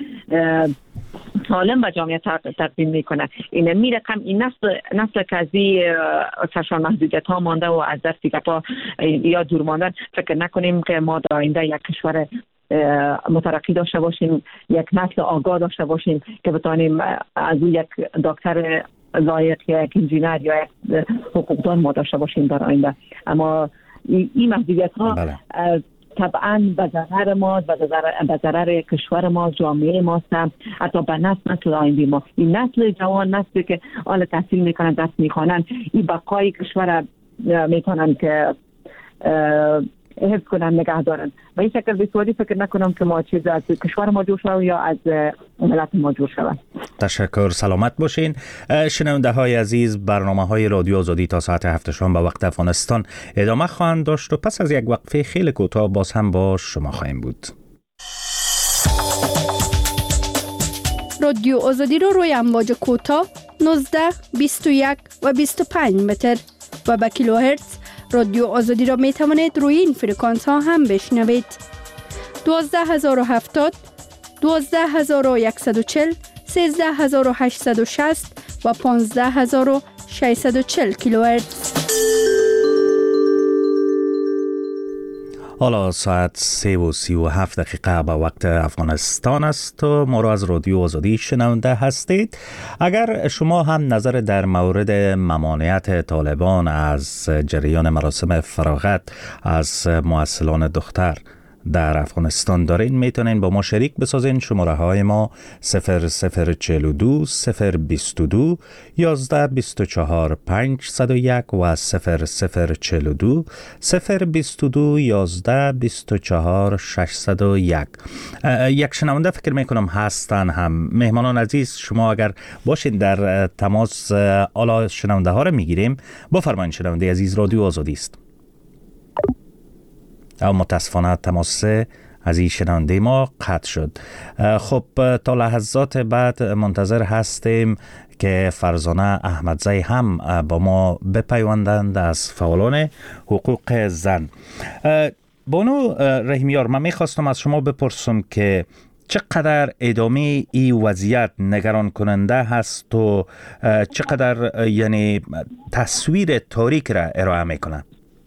سالم به جامعه تقدیم میکنه. این میرقم این نسل نسل که از سرشان محدودیت ها مانده و از دستی گپا یا دور ماندن فکر نکنیم که ما در آینده یک کشور مترقی داشته باشیم، یک نسل آگاه داشته باشیم که بتانیم از یک دکتر لایق یا یک انجینر یا یک حقوقدان ما داشته باشیم در آینده. اما این محدودیت ها بله. طبعا به ضرر ما و به ضرر کشور ما، جامعه ما است، حتی به نسل نسل آینده ما. این نسل جوان، نسلی که آل تحصیل میکنن، درس میخوانن، این بقای کشور میکنن که حفظ کنن، نگه دارن. به این شکل بسیاری فکر نکنم که ما چیز از کشور ما جور شود یا از ملت ما جور شود. تشکر، سلامت باشین. شنونده های عزیز، برنامه های رادیو آزادی تا ساعت هفت شام به وقت افغانستان ادامه خواهند داشت و پس از یک وقفه خیلی کوتاه باز هم با شما خواهیم بود. رادیو آزادی رو روی امواج کوتاه نوزده، بیست و یک و بیست و پنج متر و به کیلوهرتز رادیو آزادی را می توانید روی این فرکانس ها هم بشنوید. دوازده هزار و هفتاد، دوازده هزار و صد و چهل، سیزده هزار و هشتصد و شصت و پانزده هزار و ششصد و چهل کیلوهرتز. حالا ساعت سه و سی و هفت دقیقه به وقت افغانستان است و ما را از رادیو آزادی شنونده هستید. اگر شما هم نظر در مورد ممانعت طالبان از جریان مراسم فراغت از ممثلان دختر در افغانستان دارین، میتونین با ما شریک بسازین. شماره های ما صفر صفر چهل و دو صفر بیست و دو یازده بیست و چهار پنجصد و یک و صفر صفر چهل و دو صفر بیست و دو یازده بیست و چهار ششصد و یک. یک شنونده فکر میکنم هستن هم. مهمانان عزیز، شما اگر باشین در تماس، حالا شنونده ها رو میگیریم. بفرمایید. شنونده عزیز، رادیو آزادی است. اما متاسفانه تماس از این شنونده ما قطع شد. خب تا لحظات بعد منتظر هستیم که فرزانه احمدزی هم با ما بپیوندند از فعالان حقوق زن. بانو رحیمیار، من میخواستم از شما بپرسم که چقدر ادامه این وضعیت نگران کننده هست و چقدر یعنی تصویر تاریک را ارائه میکنه؟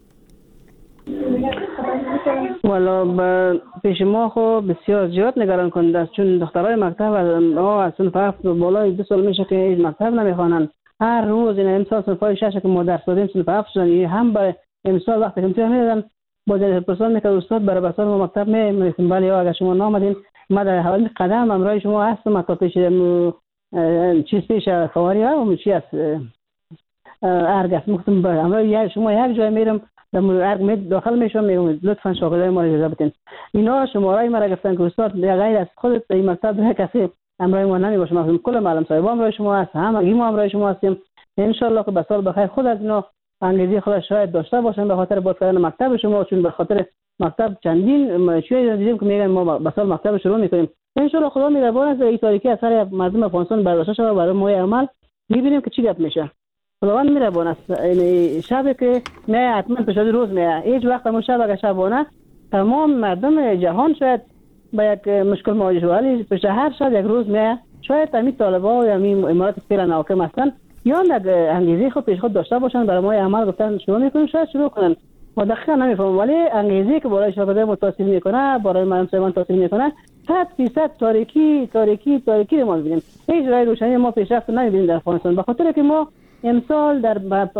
والا پیش ما خو بسیار زیاد نگران کننده است، چون دخترای مکتب از صنف هفت بالای دو سال میشه که این مکتب نمیخوانن. هر روز این امسال صنفای شش که ما درس دادیم صنف هفت شدن. هم برای امسال وقتی که امتحان میدادن با جلسه پرسان میکرد استاد برای بسار ما مکتب میرسیم، ولی اگر شما نامدین ما در حوالی قدم امرای شما هستم تا پیش چیز پیش خواری ها و چی است ارگ است. گفتم به امروز شما یک جای میرم در ارگ می داخل میشم، میگم لطفا شاگردای ما اجازه بدین. اینا شماره ما را گفتن که استاد غیر از خودت این مکتب کسی امروز ما نمی باشه. ما کل معلم صاحب امروز شما هست، همه ما امروز شما هستیم. ان شاء الله که به سال بخیر خود از اینا انگیزه خود شاید داشته باشن به خاطر باز کردن مکتب شما، چون به خاطر مکتب چندین چیزی دیدیم که میگن ما به سال مکتب شروع میکنیم. ان شاء الله خدا مهربان است این تاریکی اثر مردم افغانستان برداشته شود برای ما عمل میبینیم که چی گپ میشه. خداوند مهربان است. این شب که نه حتما تشادی روز نه هیچ وقت همون شب اگه شبانه تمام مردم جهان شاید با یک مشکل مواجه شود، ولی پیش هر شب یک روز نه شاید همین طالبا یا همین امارات فعلا حاکم هستن یا یک انگیزه خود پیش خود داشته باشن برای ما عمل گفتن شروع میکنیم، شاید شروع کنن. ما دقیقا نمیفهمم، ولی انگیزه که برای شاگردای ما تاثیر میکنه، برای معلم صاحبان تاثیر میکنه، صد درصد تاریکی تاریکی تاریکی ما میبینیم. هیچ راه روشنی ما پیشرفت نمیبینیم در افغانستان، به خاطر که ما امسال در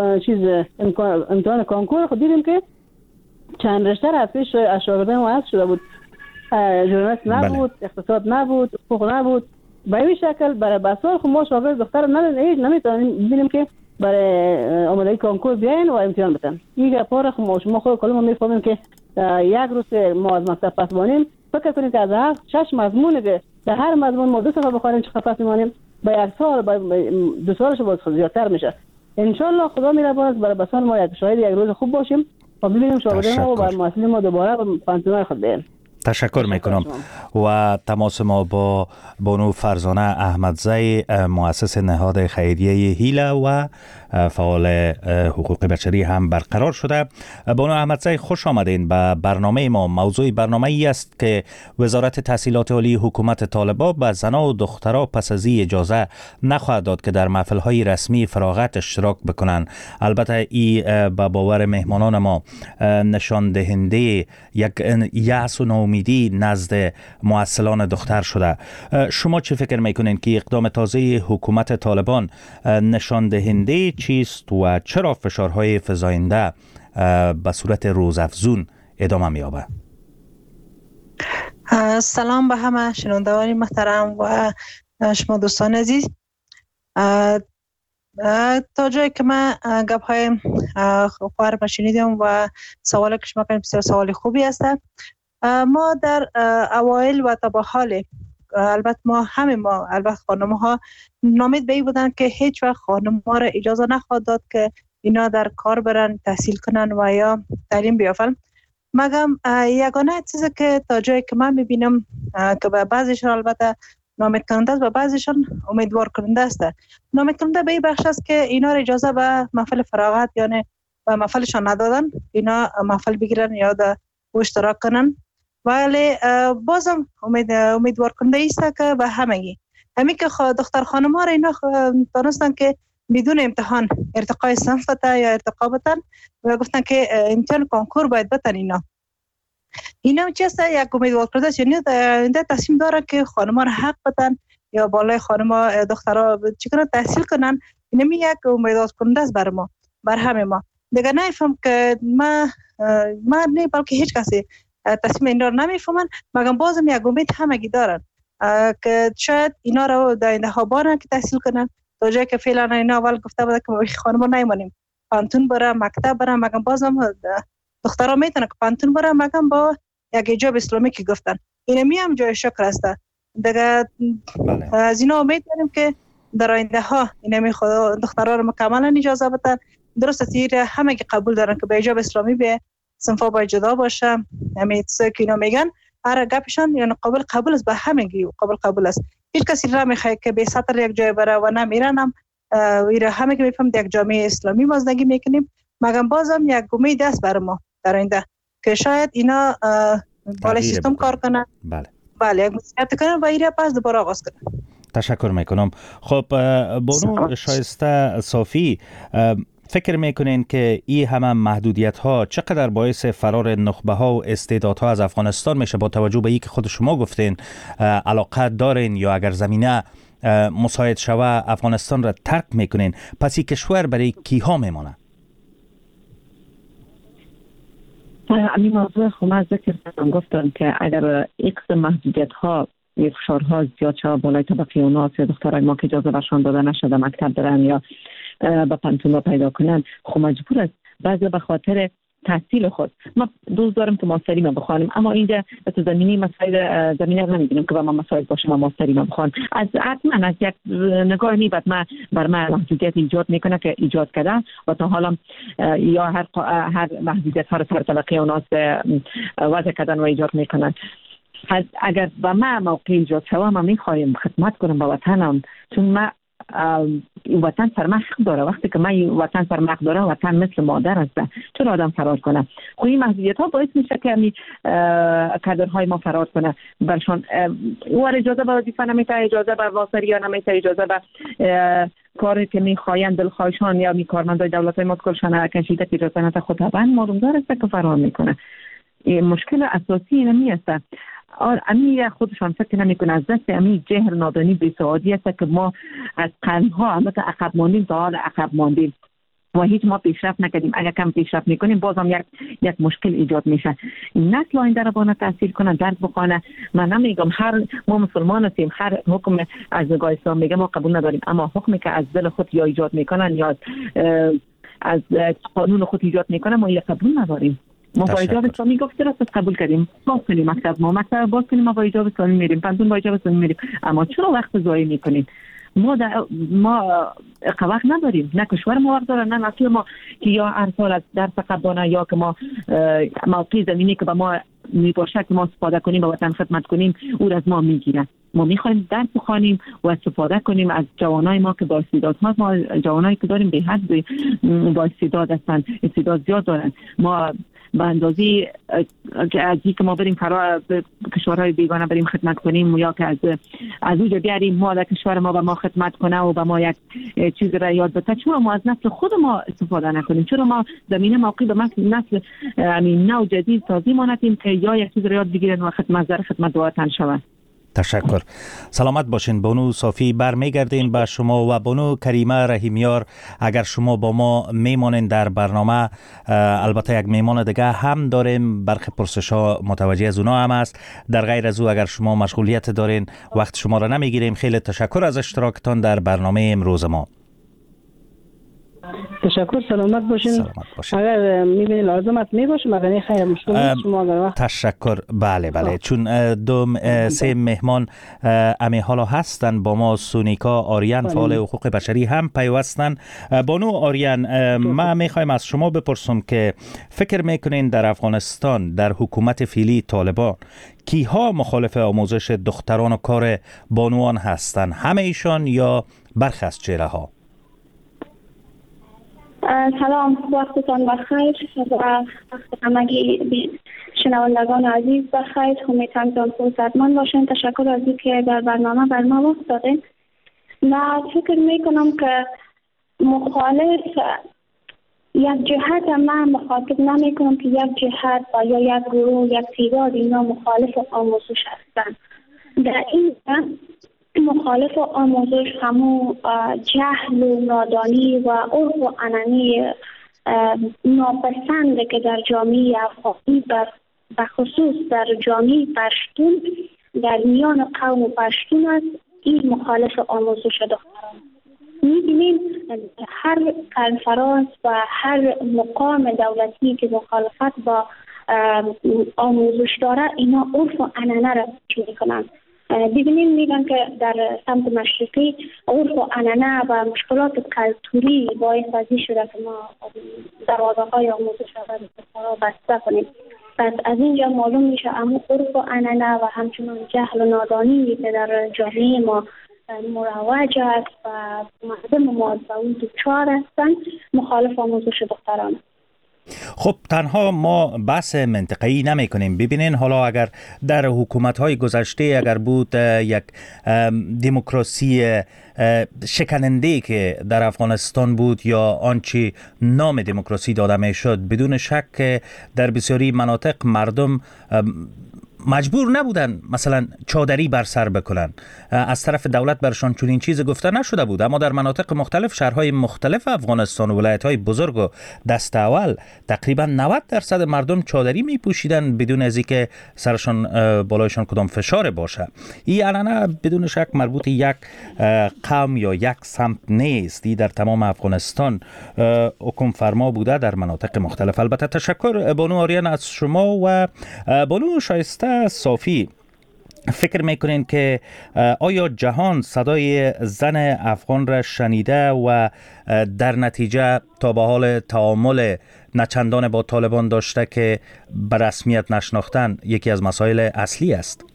چیز امتحان کنکور خود دیدیم که چند رشته از پیش از شاگردای ما حذف شده بود. ژورنالیست نبود، بله. اقتصاد نبود، حقوق نبود. به این شکل برای بسال خود ما شاگرد دختر نمیتونیم ببینیم که برای آمادگی کنکور بیاین و امتحان بدن. این گپا خود ما شما خود کلا میفهمیم که یک روز ما از مکتب پس بانیم، فکر کنید که از هفت شش مضمون که در هر مضمون ما دو صفحه بخونیم چه پس میمانیم، با یک سال با دو سالش باز زیادتر میشه. ان شاء الله خدا میربان است برای بسان ما یک شاهد یک روز خوب باشیم و ببینیم شاگردان ما و بر محصلین ما دوباره به پانتونای خود بیاین. تشکر میکنم. و تماس ما با بانو فرزانه احمدزی مؤسس نهاد خیریه هیله و فعال حقوق بشری هم برقرار شده. بانو احمدزی خوش آمدین به برنامه ما. موضوع برنامه ای است که وزارت تحصیلات عالی حکومت طالبان به زنان و دخترها پس از اجازه نخواهد داد که در محفل‌های رسمی فراغت اشتراک بکنند. البته ای به باور مهمانان ما نشان دهنده یک یأس و ناامیدی نزد محصلان دختر شده. شما چه فکر میکنین که اقدام تازه حکومت طالبان نشان دهنده چیست و چرا فشارهای فزاینده به صورت روزافزون ادامه می‌یابد؟ سلام به همه شنوندگان محترم و شما دوستان عزیز. تا جایی که من گپ‌های خواهر ما شنیدم و سوالی که شما کردین بسیار سوال خوبی است. ما در اوایل و تا به حال البته ما همه ما البته خانم‌ها نامید به این بودن که هیچ وقت خانم‌ها را اجازه نخواهد داد که اینا در کار برن، تحصیل کنن و یا تعلیم بیافن. مگم یگانه چیزی که تا جایی که من می‌بینم که به بعضیشان البته نامید کننده است و بعضیشان امیدوار کننده است. نامید کننده به این بخش است که اینا را اجازه به محفل فراغت یعنی به محفلشان ندادن، اینا محفل بگیرن یا در اشتراک کنن. ولی بازم امید امیدوار کننده است که به همگی همین که دختر خانم ها را اینا دانستن که بدون امتحان ارتقای صنف بتن یا ارتقا بتن و گفتن که امتحان کنکور باید بتن. اینا اینا چیست یک امیدوار کننده است، یعنی در تصمیم داره که خانم ها را حق بتن یا بالای خانم ها دخترها چیکار تحصیل کنن. اینم یک امیدوار کننده است بر ما، بر همه ما. دیگه نمیفهم که ما ما نه بلکه هیچ کسی تصمیم اینا رو نمیفهمن، مگم بازم یک امید همگی دارن که شاید اینا رو در آینده ها بارن که تحصیل کنن. تا جایی که فعلا اینا اول گفته بوده که خانم‌ها نمیمونیم پانتون برن مکتب برن، مگم بازم دخترها میتونن که پانتون برن مگم با یک حجاب اسلامی که گفتن. این می هم جای شکر است. دیگه از اینا امید داریم که در آینده ها اینا می خدا دخترها رو مکملا اجازه بدن. درسته تیر همه که قبول دارن که به حجاب اسلامی به صنفا باید جدا باشه، همین چیزا که اینا میگن هر گپشان یعنی قابل قبول است، به همگی قابل قبول است. هیچ کسی نمیخواد که به سطر یک جای بره و نمیرن. هم ایره همه که میفهم یک جامعه اسلامی ما زندگی میکنیم، مگم بازم یک امید است برای ما در آینده که شاید اینا بالای سیستم کار کنن. بله بله یک مسئولیت کنن و ایره پس دوباره آغاز کنن. تشکر میکنم. خب بانو شایسته صافی، فکر میکنین که این همه محدودیت ها چقدر باعث فرار نخبه ها و استعدادها از افغانستان میشه، با توجه به اینکه خود شما گفتین علاقه دارین یا اگر زمینه مساعد شوه افغانستان را ترک میکنین، پس این کشور برای کیها میمانه؟ همین موضوع خودم ذکر کردم، گفتم که اگر یک قسم محدودیت ها یا فشارها زیاد شود بالای طبقه اوناس یا دخترای ما که اجازه برشان داده نشده مکتب برن یا به پانتون پیدا کنن، خب مجبور است بعضی به خاطر تحصیل خود. ما دوست دارم که ماستری ما بخوانم، اما اینجا تو زمینی مسائل زمینه نمیدونم که با ما مسائل باشه ما ماستری ما بخوان. از حتما از یک نگاه نیبت ما بر ما محدودیت ایجاد میکنه که ایجاد کرده و تا حالا یا هر هر محدودیت ها رو سر طبقه اوناس وضع کردن و ایجاد میکنن. اگر با ما موقع ایجاد شوه ما میخوایم خدمت کنم با وطنم، چون ما وطن سرمحق داره. وقتی که من وطن سرمحق داره، وطن مثل مادر است، چرا آدم فرار کنه؟ خب این محدودیت ها باعث میشه که امی کادرهای ما فرار کنه، برشان وار اجازه به وظیفه نمیته، اجازه به واسری یا نمیته، اجازه به کاری که میخواین دلخواهشان یا می کارمندای دولت های ما کلشان کشیده که اجازه نده، خود طبعا مارومدار است که فرار میکنه. مشکل اساسی اینمی است. امی خودشان فکر نمیکنه از دست امی جهر نادانی بی‌سوادی است که ما از قرنها همه که عقب ماندیم تا حال عقب ماندیم و هیچ ما پیشرفت نکردیم. اگر کم پیشرفت میکنیم بازم یک یک مشکل ایجاد میشه. نسل آینده را باید تحصیل کنه، درک بکنه. من نمیگم هر ما مسلمان هستیم، هر حکم از نگاه اسلام میگه ما قبول نداریم، اما حکمی که از دل خود یا ایجاد میکنن یا از قانون خود ایجاد میکنن ما یا قبول نداریم. ما با ایجاب اسلامی گفته راست قبول کردیم، باز کنیم مکتب ما مکتب باز کنیم، ما با ایجاب اسلامی میریم، پنتون با ایجاب اسلامی میریم، اما چرا وقت ضایع میکنیم؟ ما دا ما وقت نداریم، نه کشور ما وقت داره، نه نسل ما که یا هر سال از درس قبانه یا که ما موقع زمینی که به ما میباشه که ما استفاده کنیم و وطن خدمت کنیم او از ما میگیره. ما میخوایم درس بخوانیم و استفاده کنیم از جوانای ما که با استعداد هست. ما جوانایی که داریم به حد با استعداد هستن، استعداد زیاد دارن. ما به اندازی که از که ما بریم فرا کشورهای بیگانه بریم خدمت کنیم یا که از از اونجا بیاریم ما در کشور ما به ما خدمت کنه و به ما یک چیز را یاد بده، چرا ما از نسل خود ما استفاده نکنیم؟ چرا ما زمینه موقعی به نسل همین نو جدید تازی ما ندیم که یا یک چیز را یاد بگیرن و خدمت در خدمت وطن شوند؟ تشکر. سلامت باشین. بانو صافی برمیگردین به شما و بانو کریمه رحیمیار. اگر شما با ما میمانین در برنامه، البته یک میمان دیگه هم داریم، برخی پرسش ها متوجه از اونا هم است. در غیر از او اگر شما مشغولیت دارین وقت شما را نمیگیریم. خیلی تشکر از اشتراکتان در برنامه امروز ما. تشکر. سلامت باشین. سلامت باشین. اگر میبینی لازمت میباشه مگر خیر مشکل شما اگر وقت. تشکر. بله بله آه. چون دو سه مهمان امی حالا هستن با ما. سونیکا آریان فعال حقوق بشری هم پیوستن. بانو آریان، ما میخوایم از شما بپرسم که فکر میکنین در افغانستان در حکومت فعلی طالبان کیها مخالف آموزش دختران و کار بانوان هستن؟ همه ایشان یا برخی از چهره ها؟ سلام، وقتتان بخیر و وقت همگی شنوندگان عزیز بخیر. امیدوارم فرصتمند باشین. تشکر از اینکه در برنامه بر ما وقت دادین. من فکر میکنم که مخالف یک جهت من مخاطب نمی کنم که یک جهت و یا یک گروه یک تعداد اینا مخالف آموزش هستند. در این مخالف آموزش همون جهل و نادانی و عرف و عنعنه ناپسند که در جامعه افغانی به خصوص در جامعه پشتون در میان قوم پشتون است. این مخالف آموزش دختران می‌بینیم هر کنفرانس و هر مقام دولتی که مخالفت با آموزش داره اینا عرف و عنعنه را می‌کنند. ببینیم میگن که در سمت مشرقی عرف و عنعنه و مشکلات کلتوری باعث از این شده که ما دروازه‌های آموزش را بسته کنیم. پس از اینجا معلوم میشه اما عرف و عنعنه و همچنان جهل و نادانی که در جامعه ما مروج است و مردم ما به اون دچار هستند مخالف آموزش دختران. خب تنها ما بحث منطقه‌ای نمی کنیم. ببینین حالا اگر در حکومت‌های گذشته اگر بود یک دموکراسی شکننده که در افغانستان بود یا آنچه نام دموکراسی داده می شد، بدون شک در بسیاری مناطق مردم مجبور نبودن مثلا چادری بر سر بکنن. از طرف دولت برشان چنین چیزی گفته نشده بود، اما در مناطق مختلف، شهرهای مختلف افغانستان و ولایت‌های بزرگ و دست اول تقریبا نود درصد مردم چادری میپوشیدن بدون از اینکه سرشان بالایشان کدام فشار باشه. این علنا بدون شک مربوط یک قوم یا یک سمت نیست، در تمام افغانستان حکم فرما بوده در مناطق مختلف. البته تشکر بانو آریان از شما. و بانو شایسته صافی، فکر میکنین که آیا جهان صدای زن افغان را شنیده و در نتیجه تا به حال تعامل نچندان با طالبان داشته که به رسمیت نشناختن یکی از مسائل اصلی است؟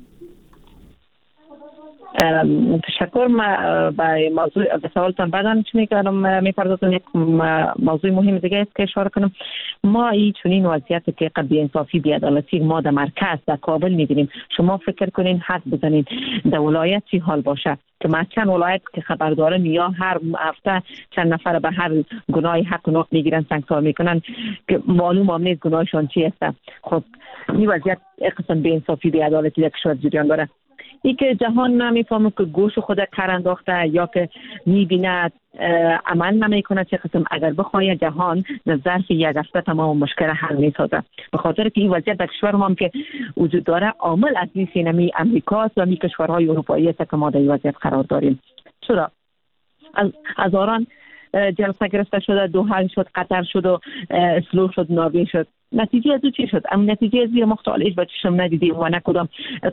تشکر. ما به موضوع به سوالتان بعداً چی میکنم میپردازم. یک موضوع مهم دیگه است که اشاره کنم. ما این چنین وضعیتی که قد بی‌انصافی بی‌عدالتی ما در مرکز در کابل میبینیم. شما فکر کنین حد بزنین در ولایت چی حال باشه که ما چند ولایت که خبر دارم یا هر هفته چند نفر به هر گناه حق و نقض میگیرن، سنگسار میکنن که معلوم هم نیست گناهشون چی است. خب این وضعیت قسم بی‌انصافی بی‌عدالتی در کشور جریان داره. ای که جهان نمیفهمه که گوش خود کار انداخته یا که میبیند عمل نمیکنه چه قسم. اگر بخواد جهان در ظرف یک هفته تمام مشکل حل میسازه، به خاطر که این وضعیت در کشور ما هم که وجود داره عامل اصلی سینمی امریکا و می کشورهای اروپایی است که ما در این وضعیت قرار داریم. چرا از هزاران جلسه گرفته شده، دوحه شد، قطر شد و اسلو شد، نروژ شد. نتیجه از چی شد؟ ام نتیجه از زیر مختالف با چشم ندیدیم و نکدام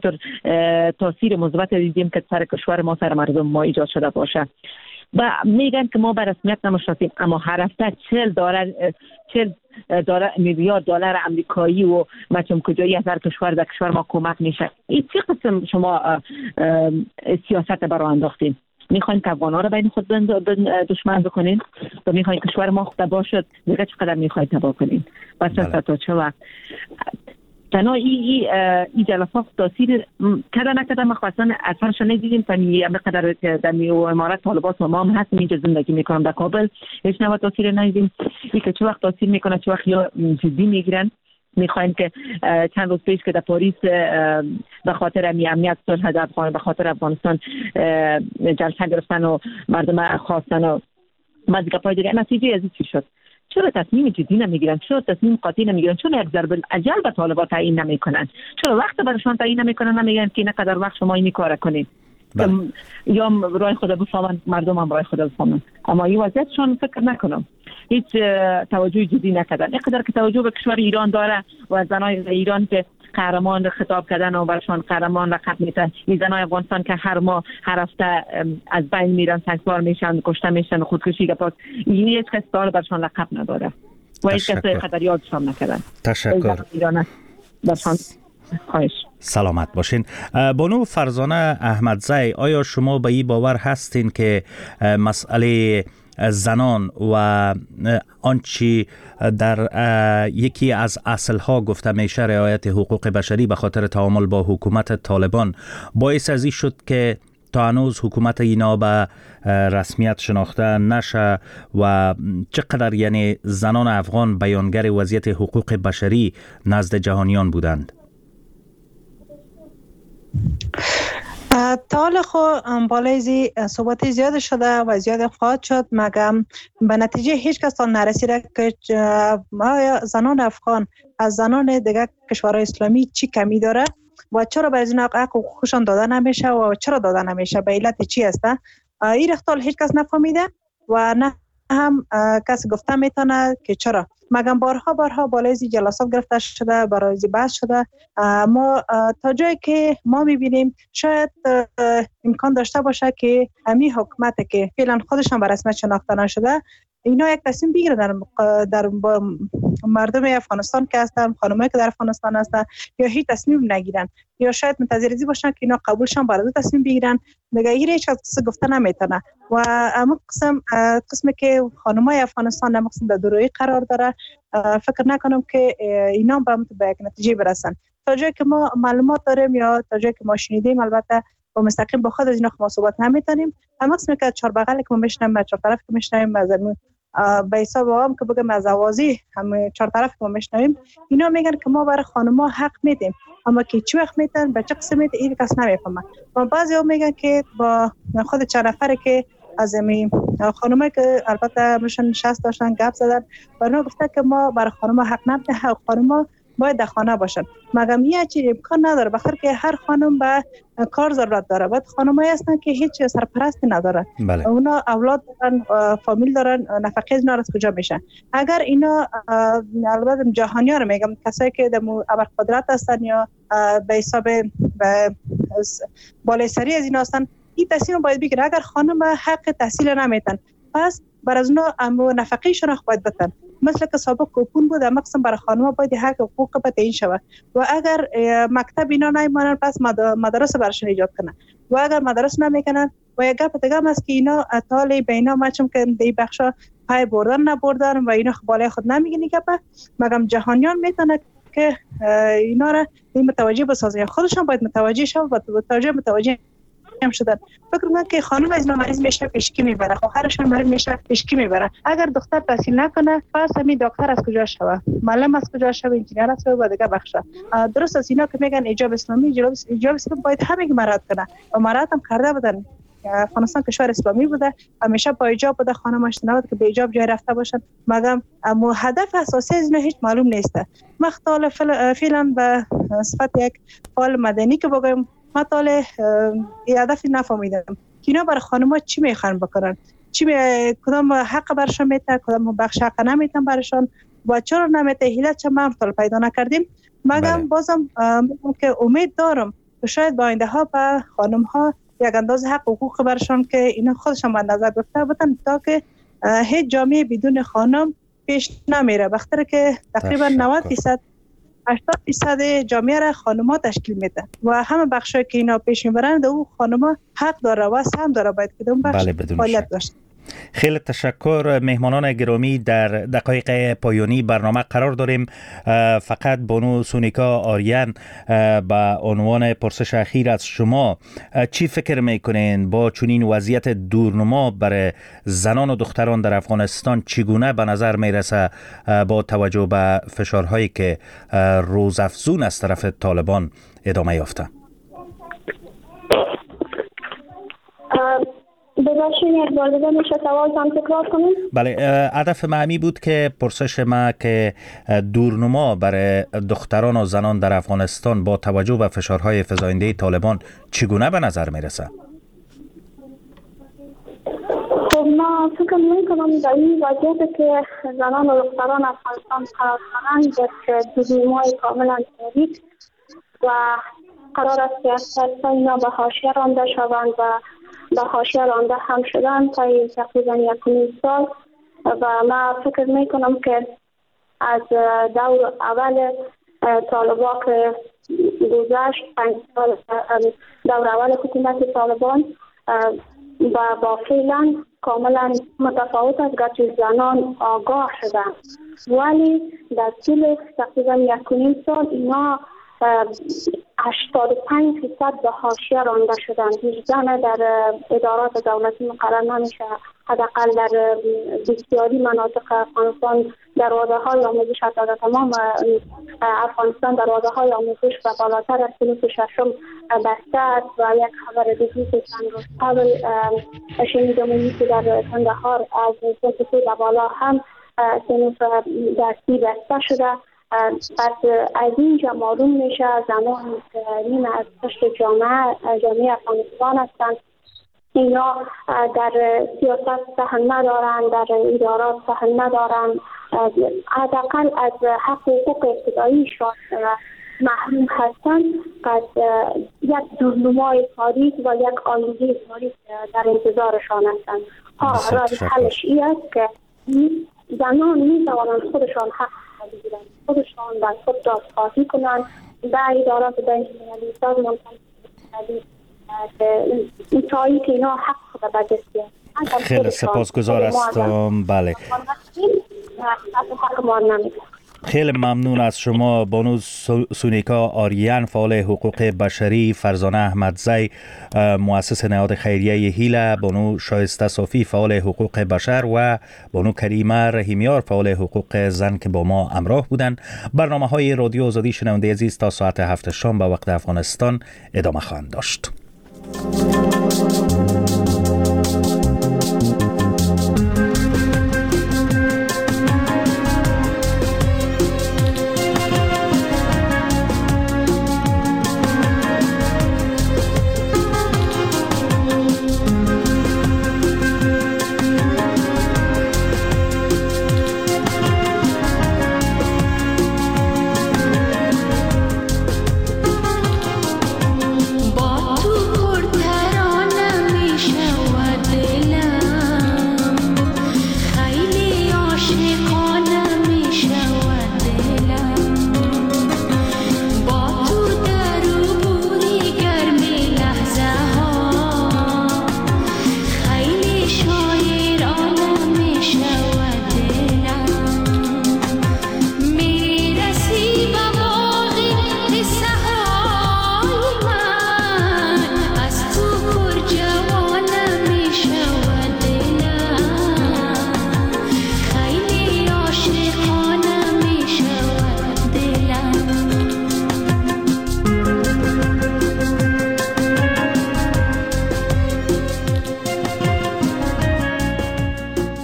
تاثیر مثبت دیدیم که سر کشور ما، سر مردم ما ایجاد شده باشه. و میگن که ما به رسمیت نمیشناسیم، اما هر هفته چهل دلار چهل دلار میلیارد دلار آمریکایی و مچم کجایی از هر کشور در کشور ما کمک میشه. این چه قسم شما سیاست برای انداختین؟ میخواین که افغان‌ها رو بین خود دشمن بکنین و میخواین کشور ما تباه شد، دیگه چقدر میخواین تباه کنین؟ بس تا چه وقت؟ تنها ای ای جلسات تاثیر کدا نکدا مخواستن اثرش ندیدیم. فنی همقدر در میو امارات طالبات و ما هم هستیم اینجا زندگی میکنم در کابل، هیچ نوع تاثیر ندیدیم. ای که چه وقت تاثیر میکنه، چه وقت یا جدی میگیرن. میخوایم که چند روز پیش که در پاریس به خاطر امنیت صلح در افغانستان، به خاطر افغانستان جلسه گرفتن و مردم خواستن و مزگپای دیگه، نتیجه از چی شد؟ چرا تصمیم جدی نمیگیرن؟ چرا تصمیم قاطع نمیگیرن؟ چرا یک ضرب الاجل به طالبان تعیین نمیکنن؟ چرا وقت برشان تعیین نمیکنن؟ نمیگن که نقدر وقت شما این کار کنید یا رای خود بفهمن، مردم هم رای خود بفهمن. اما این وضعیتشون فکر نکنم هیچ توجه جدی نکردن. اینقدر که توجه به کشور ایران داره و زنای ایران که قهرمان خطاب کردن و برشان قهرمان لقب میدن، این زنای افغانستان که هر ماه هر هفته از بین میرن، سنگسار میشن، کشته میشن، خودکشی گپاس، این هیچ کس داره برشان لقب نداره و هیچ کس قدر یادشان نکردن. تشکر. ایران برشان خواهش. سلامت باشین. بانو فرزانه احمدزی، آیا شما به این باور هستین که مسئله زنان و آنچه در یکی از اصلها گفته میشه رعایت حقوق بشری به خاطر تعامل با حکومت طالبان باعث از این شد که تا هنوز حکومت اینا به رسمیت شناخته نشه و چقدر یعنی زنان افغان بیانگر وضعیت حقوق بشری نزد جهانیان بودند؟ تا حال خو بالایزی صحبت زیاد شده و زیاد خواهد شد، مگم به نتیجه هیچ کس تا نرسیده که زنان افغان از زنان دیگر کشورهای اسلامی چی کمی داره و چرا به این حق خوشان داده نمیشه و چرا داده نمیشه، به علت چی است. این اختلال هیچ کس نفهمیده و نه هم کسی گفته میتونه که چرا. مگم بارها بارها بالای جلسات گرفته شده، برای بحث شده. ما تا جایی که ما میبینیم شاید امکان داشته باشه که همین حکومت که فعلا خودشان به رسمیت شناخته نشده اینا یک تصمیم بگیره در در مردم افغانستان که هستن، خانمایی که در افغانستان هستن، یا هیچ تصمیم نگیرن، یا شاید منتظر باشن که اینا قبولشان برای تصمیم بگیرن. دیگه هیچ کس گفته نمیتونه. و اما قسم قسمی که خانمای افغانستان نمقصد در دورویی قرار داره، فکر نکنم که اینا به یک نتیجه برسن. تا جایی که ما معلومات داریم یا تا جایی که ما شنیدیم، البته با مستقیم با خود از اینا ما صحبت نمیتونیم. اما قسمی که چهار بغل که ما میشنیم، چهار طرف که میشنیم، از به حساب هم که بگم از اوازی هم چهار طرف ما میشنویم، اینا میگن که ما برای خانم‌ها حق میدیم، اما که چی وقت میدن به چه قسم میدن این کس نمیفهمه. و بعضی ها میگن که با خود چند نفره که از می خانمایی که البته مشن نشست داشتن گپ زدن و اونا گفته که ما برای خانم‌ها حق نمیدیم، خانم‌ها باید در خانه باشن. مگم یه چیزی امکان نداره، بخاطر که هر خانم به کار ضرورت داره. بعد خانمایی هستن که هیچ سرپرستی نداره، بله. اونا اولاد دارن، فامیل دارن، نفقه اینا از کجا میشن؟ اگر اینا البته جهانی‌ها رو میگم، کسایی که در ابرقدرت هستن یا به حساب بالای سری از اینا هستن، این تصمیم باید بگیره. اگر خانم حق تحصیل نمیتن، پس بر از اونا امو نفقه‌شون باید بدن. مثل که سابق کوپون بود، اما قسم برای خانم‌ها باید حق حقوق به تعیین شود. و اگر مکتب اینا نمیمانن، پس مدرسه براشون ایجاد کنن. و اگر مدرسه نمیکنن، و یک گپ دیگه هم است که اینا اطالی بینا مچم که دی بخشا پای بردن نبردن و اینا بالای خود نمیگن گپ، مگم جهانیان میتونه که اینا را متوجه بسازن. خودشون باید متوجه شون و متوجه متوجه هم شدن. فکر می‌کنم که خانم از مریض میشه پیشکی میبره، خواهرشون مریض میشه پیشکی میبره. اگر دختر تحصیل نکنه، پس همین دکتر از کجا شوه، معلم از کجا شوه، انجینیر از کجا دیگه بخشه. درست است اینا که میگن ایجاب اسلامی، ایجاب اسلامی باید همه مراعات کنه و مراعات هم کرده بودن. افغانستان کشور اسلامی بوده، همیشه با ایجاب بوده، خانم‌هاش نبود که به ایجاب جای رفته باشن. مگم اما هدف اساسی از اینا هیچ معلوم نیسته. مختال فعلا به صفت یک فعال مدنی که بگم مطالعه هدفی نفهمیدم که اینا برای خانم‌ها چی میخوان بکنن، چی می... کدام حق برشان میته، کدام بخش حق نمیتن برشان و چرا نمیته، هیچ چه مطالعه پیدا نکردیم. مگم بازم که امید دارم که شاید با آینده ها به خانم‌ها یک اندازه حق حقوق برشان که اینا خودشان به نظر گرفته بودن، تا که هیچ جامعه بدون خانم پیش نمیره. بخاطر که تقریبا نود درصد هشتاد درصد جامعه را خانم‌ها تشکیل میدن و همه بخشایی که اینا پیش میبرن در اون خانم‌ها حق داره و سهم داره باید که اون بخش فعالیت داشته. خیلی تشکر. مهمانان گرامی، در دقایق پایانی برنامه قرار داریم. فقط بانو سونیکا آریان، با عنوان پرسش اخیر از شما، چی فکر میکنین با چنین وضعیت دورنما برای زنان و دختران در افغانستان چگونه به نظر میرسه با توجه به فشارهایی که روزافزون از طرف طالبان ادامه یافته؟ ببخشید یک بار دیگه میشه سوالتان تکرار کنید؟ بله، هدف معمی بود که پرسش ما که دورنما برای دختران و زنان در افغانستان با توجه به فشارهای فزاینده طالبان چگونه به نظر میرسه؟ خب ما فکر میکنم در این وضعیت که زنان و دختران افغانستان قرار دارند در دورنمای کاملا تاریک و قرار است که اکثر اینا به حاشیه رانده شوند و به حاشیه رانده هم شدن تا تقریبا یک سال. و ما فکر میکنم که از دور اول طالبان که گذشت، پنج سال دور اول حکومت طالبان و با فعلا کاملا متفاوت است، گرچه زنان آگاه شدن ولی در طول تقریبا یک سال اینا هشتاد و پنج درصد به حاشیه رانده شدند. هیچ زن در ادارات دولتی مقرر نمیشه. حداقل در بسیاری مناطق افغانستان دروازه های آموزش، حتی در تمام افغانستان دروازه های آموزش و بالاتر از سلوک ششم بسته است. و یک خبر دیگه که چند روز قبل شنیدم که در کندهار از سلوک و بالا هم سنوف درسی بسته شده. پس از اینجا معلوم میشه زنان که نیم از پشت جامعه جامعه افغانستان هستند، اینا در سیاست سهم ندارند، در ادارات سهم ندارند، حداقل از حق حقوق ابتداییشان محروم هستند. پس یک دورنمای تاریک و یک آلودگی تاریک در انتظارشان هستند. ها راه حلش این است که زنان میتوانند خودشان حق بگیرند، خودشان در خود دادخواهی کنند در ادارات بین‌المللی، سازمان تایی که اینا حق خود به دست بیارند. خیلی سپاسگزار هستم. بله، حق ما نمیده. خیلی ممنون از شما بانو سونیکا آریان، فعال حقوق بشری، فرزانه احمدزی، مؤسس نهاد خیریه هیله، بانو شایسته صافی، فعال حقوق بشر و بانو کریمه رحیمیار، فعال حقوق زن که با ما همراه بودند. برنامه های رادیو آزادی شنونده عزیز تا ساعت هفت شام به وقت افغانستان ادامه خواهند داشت.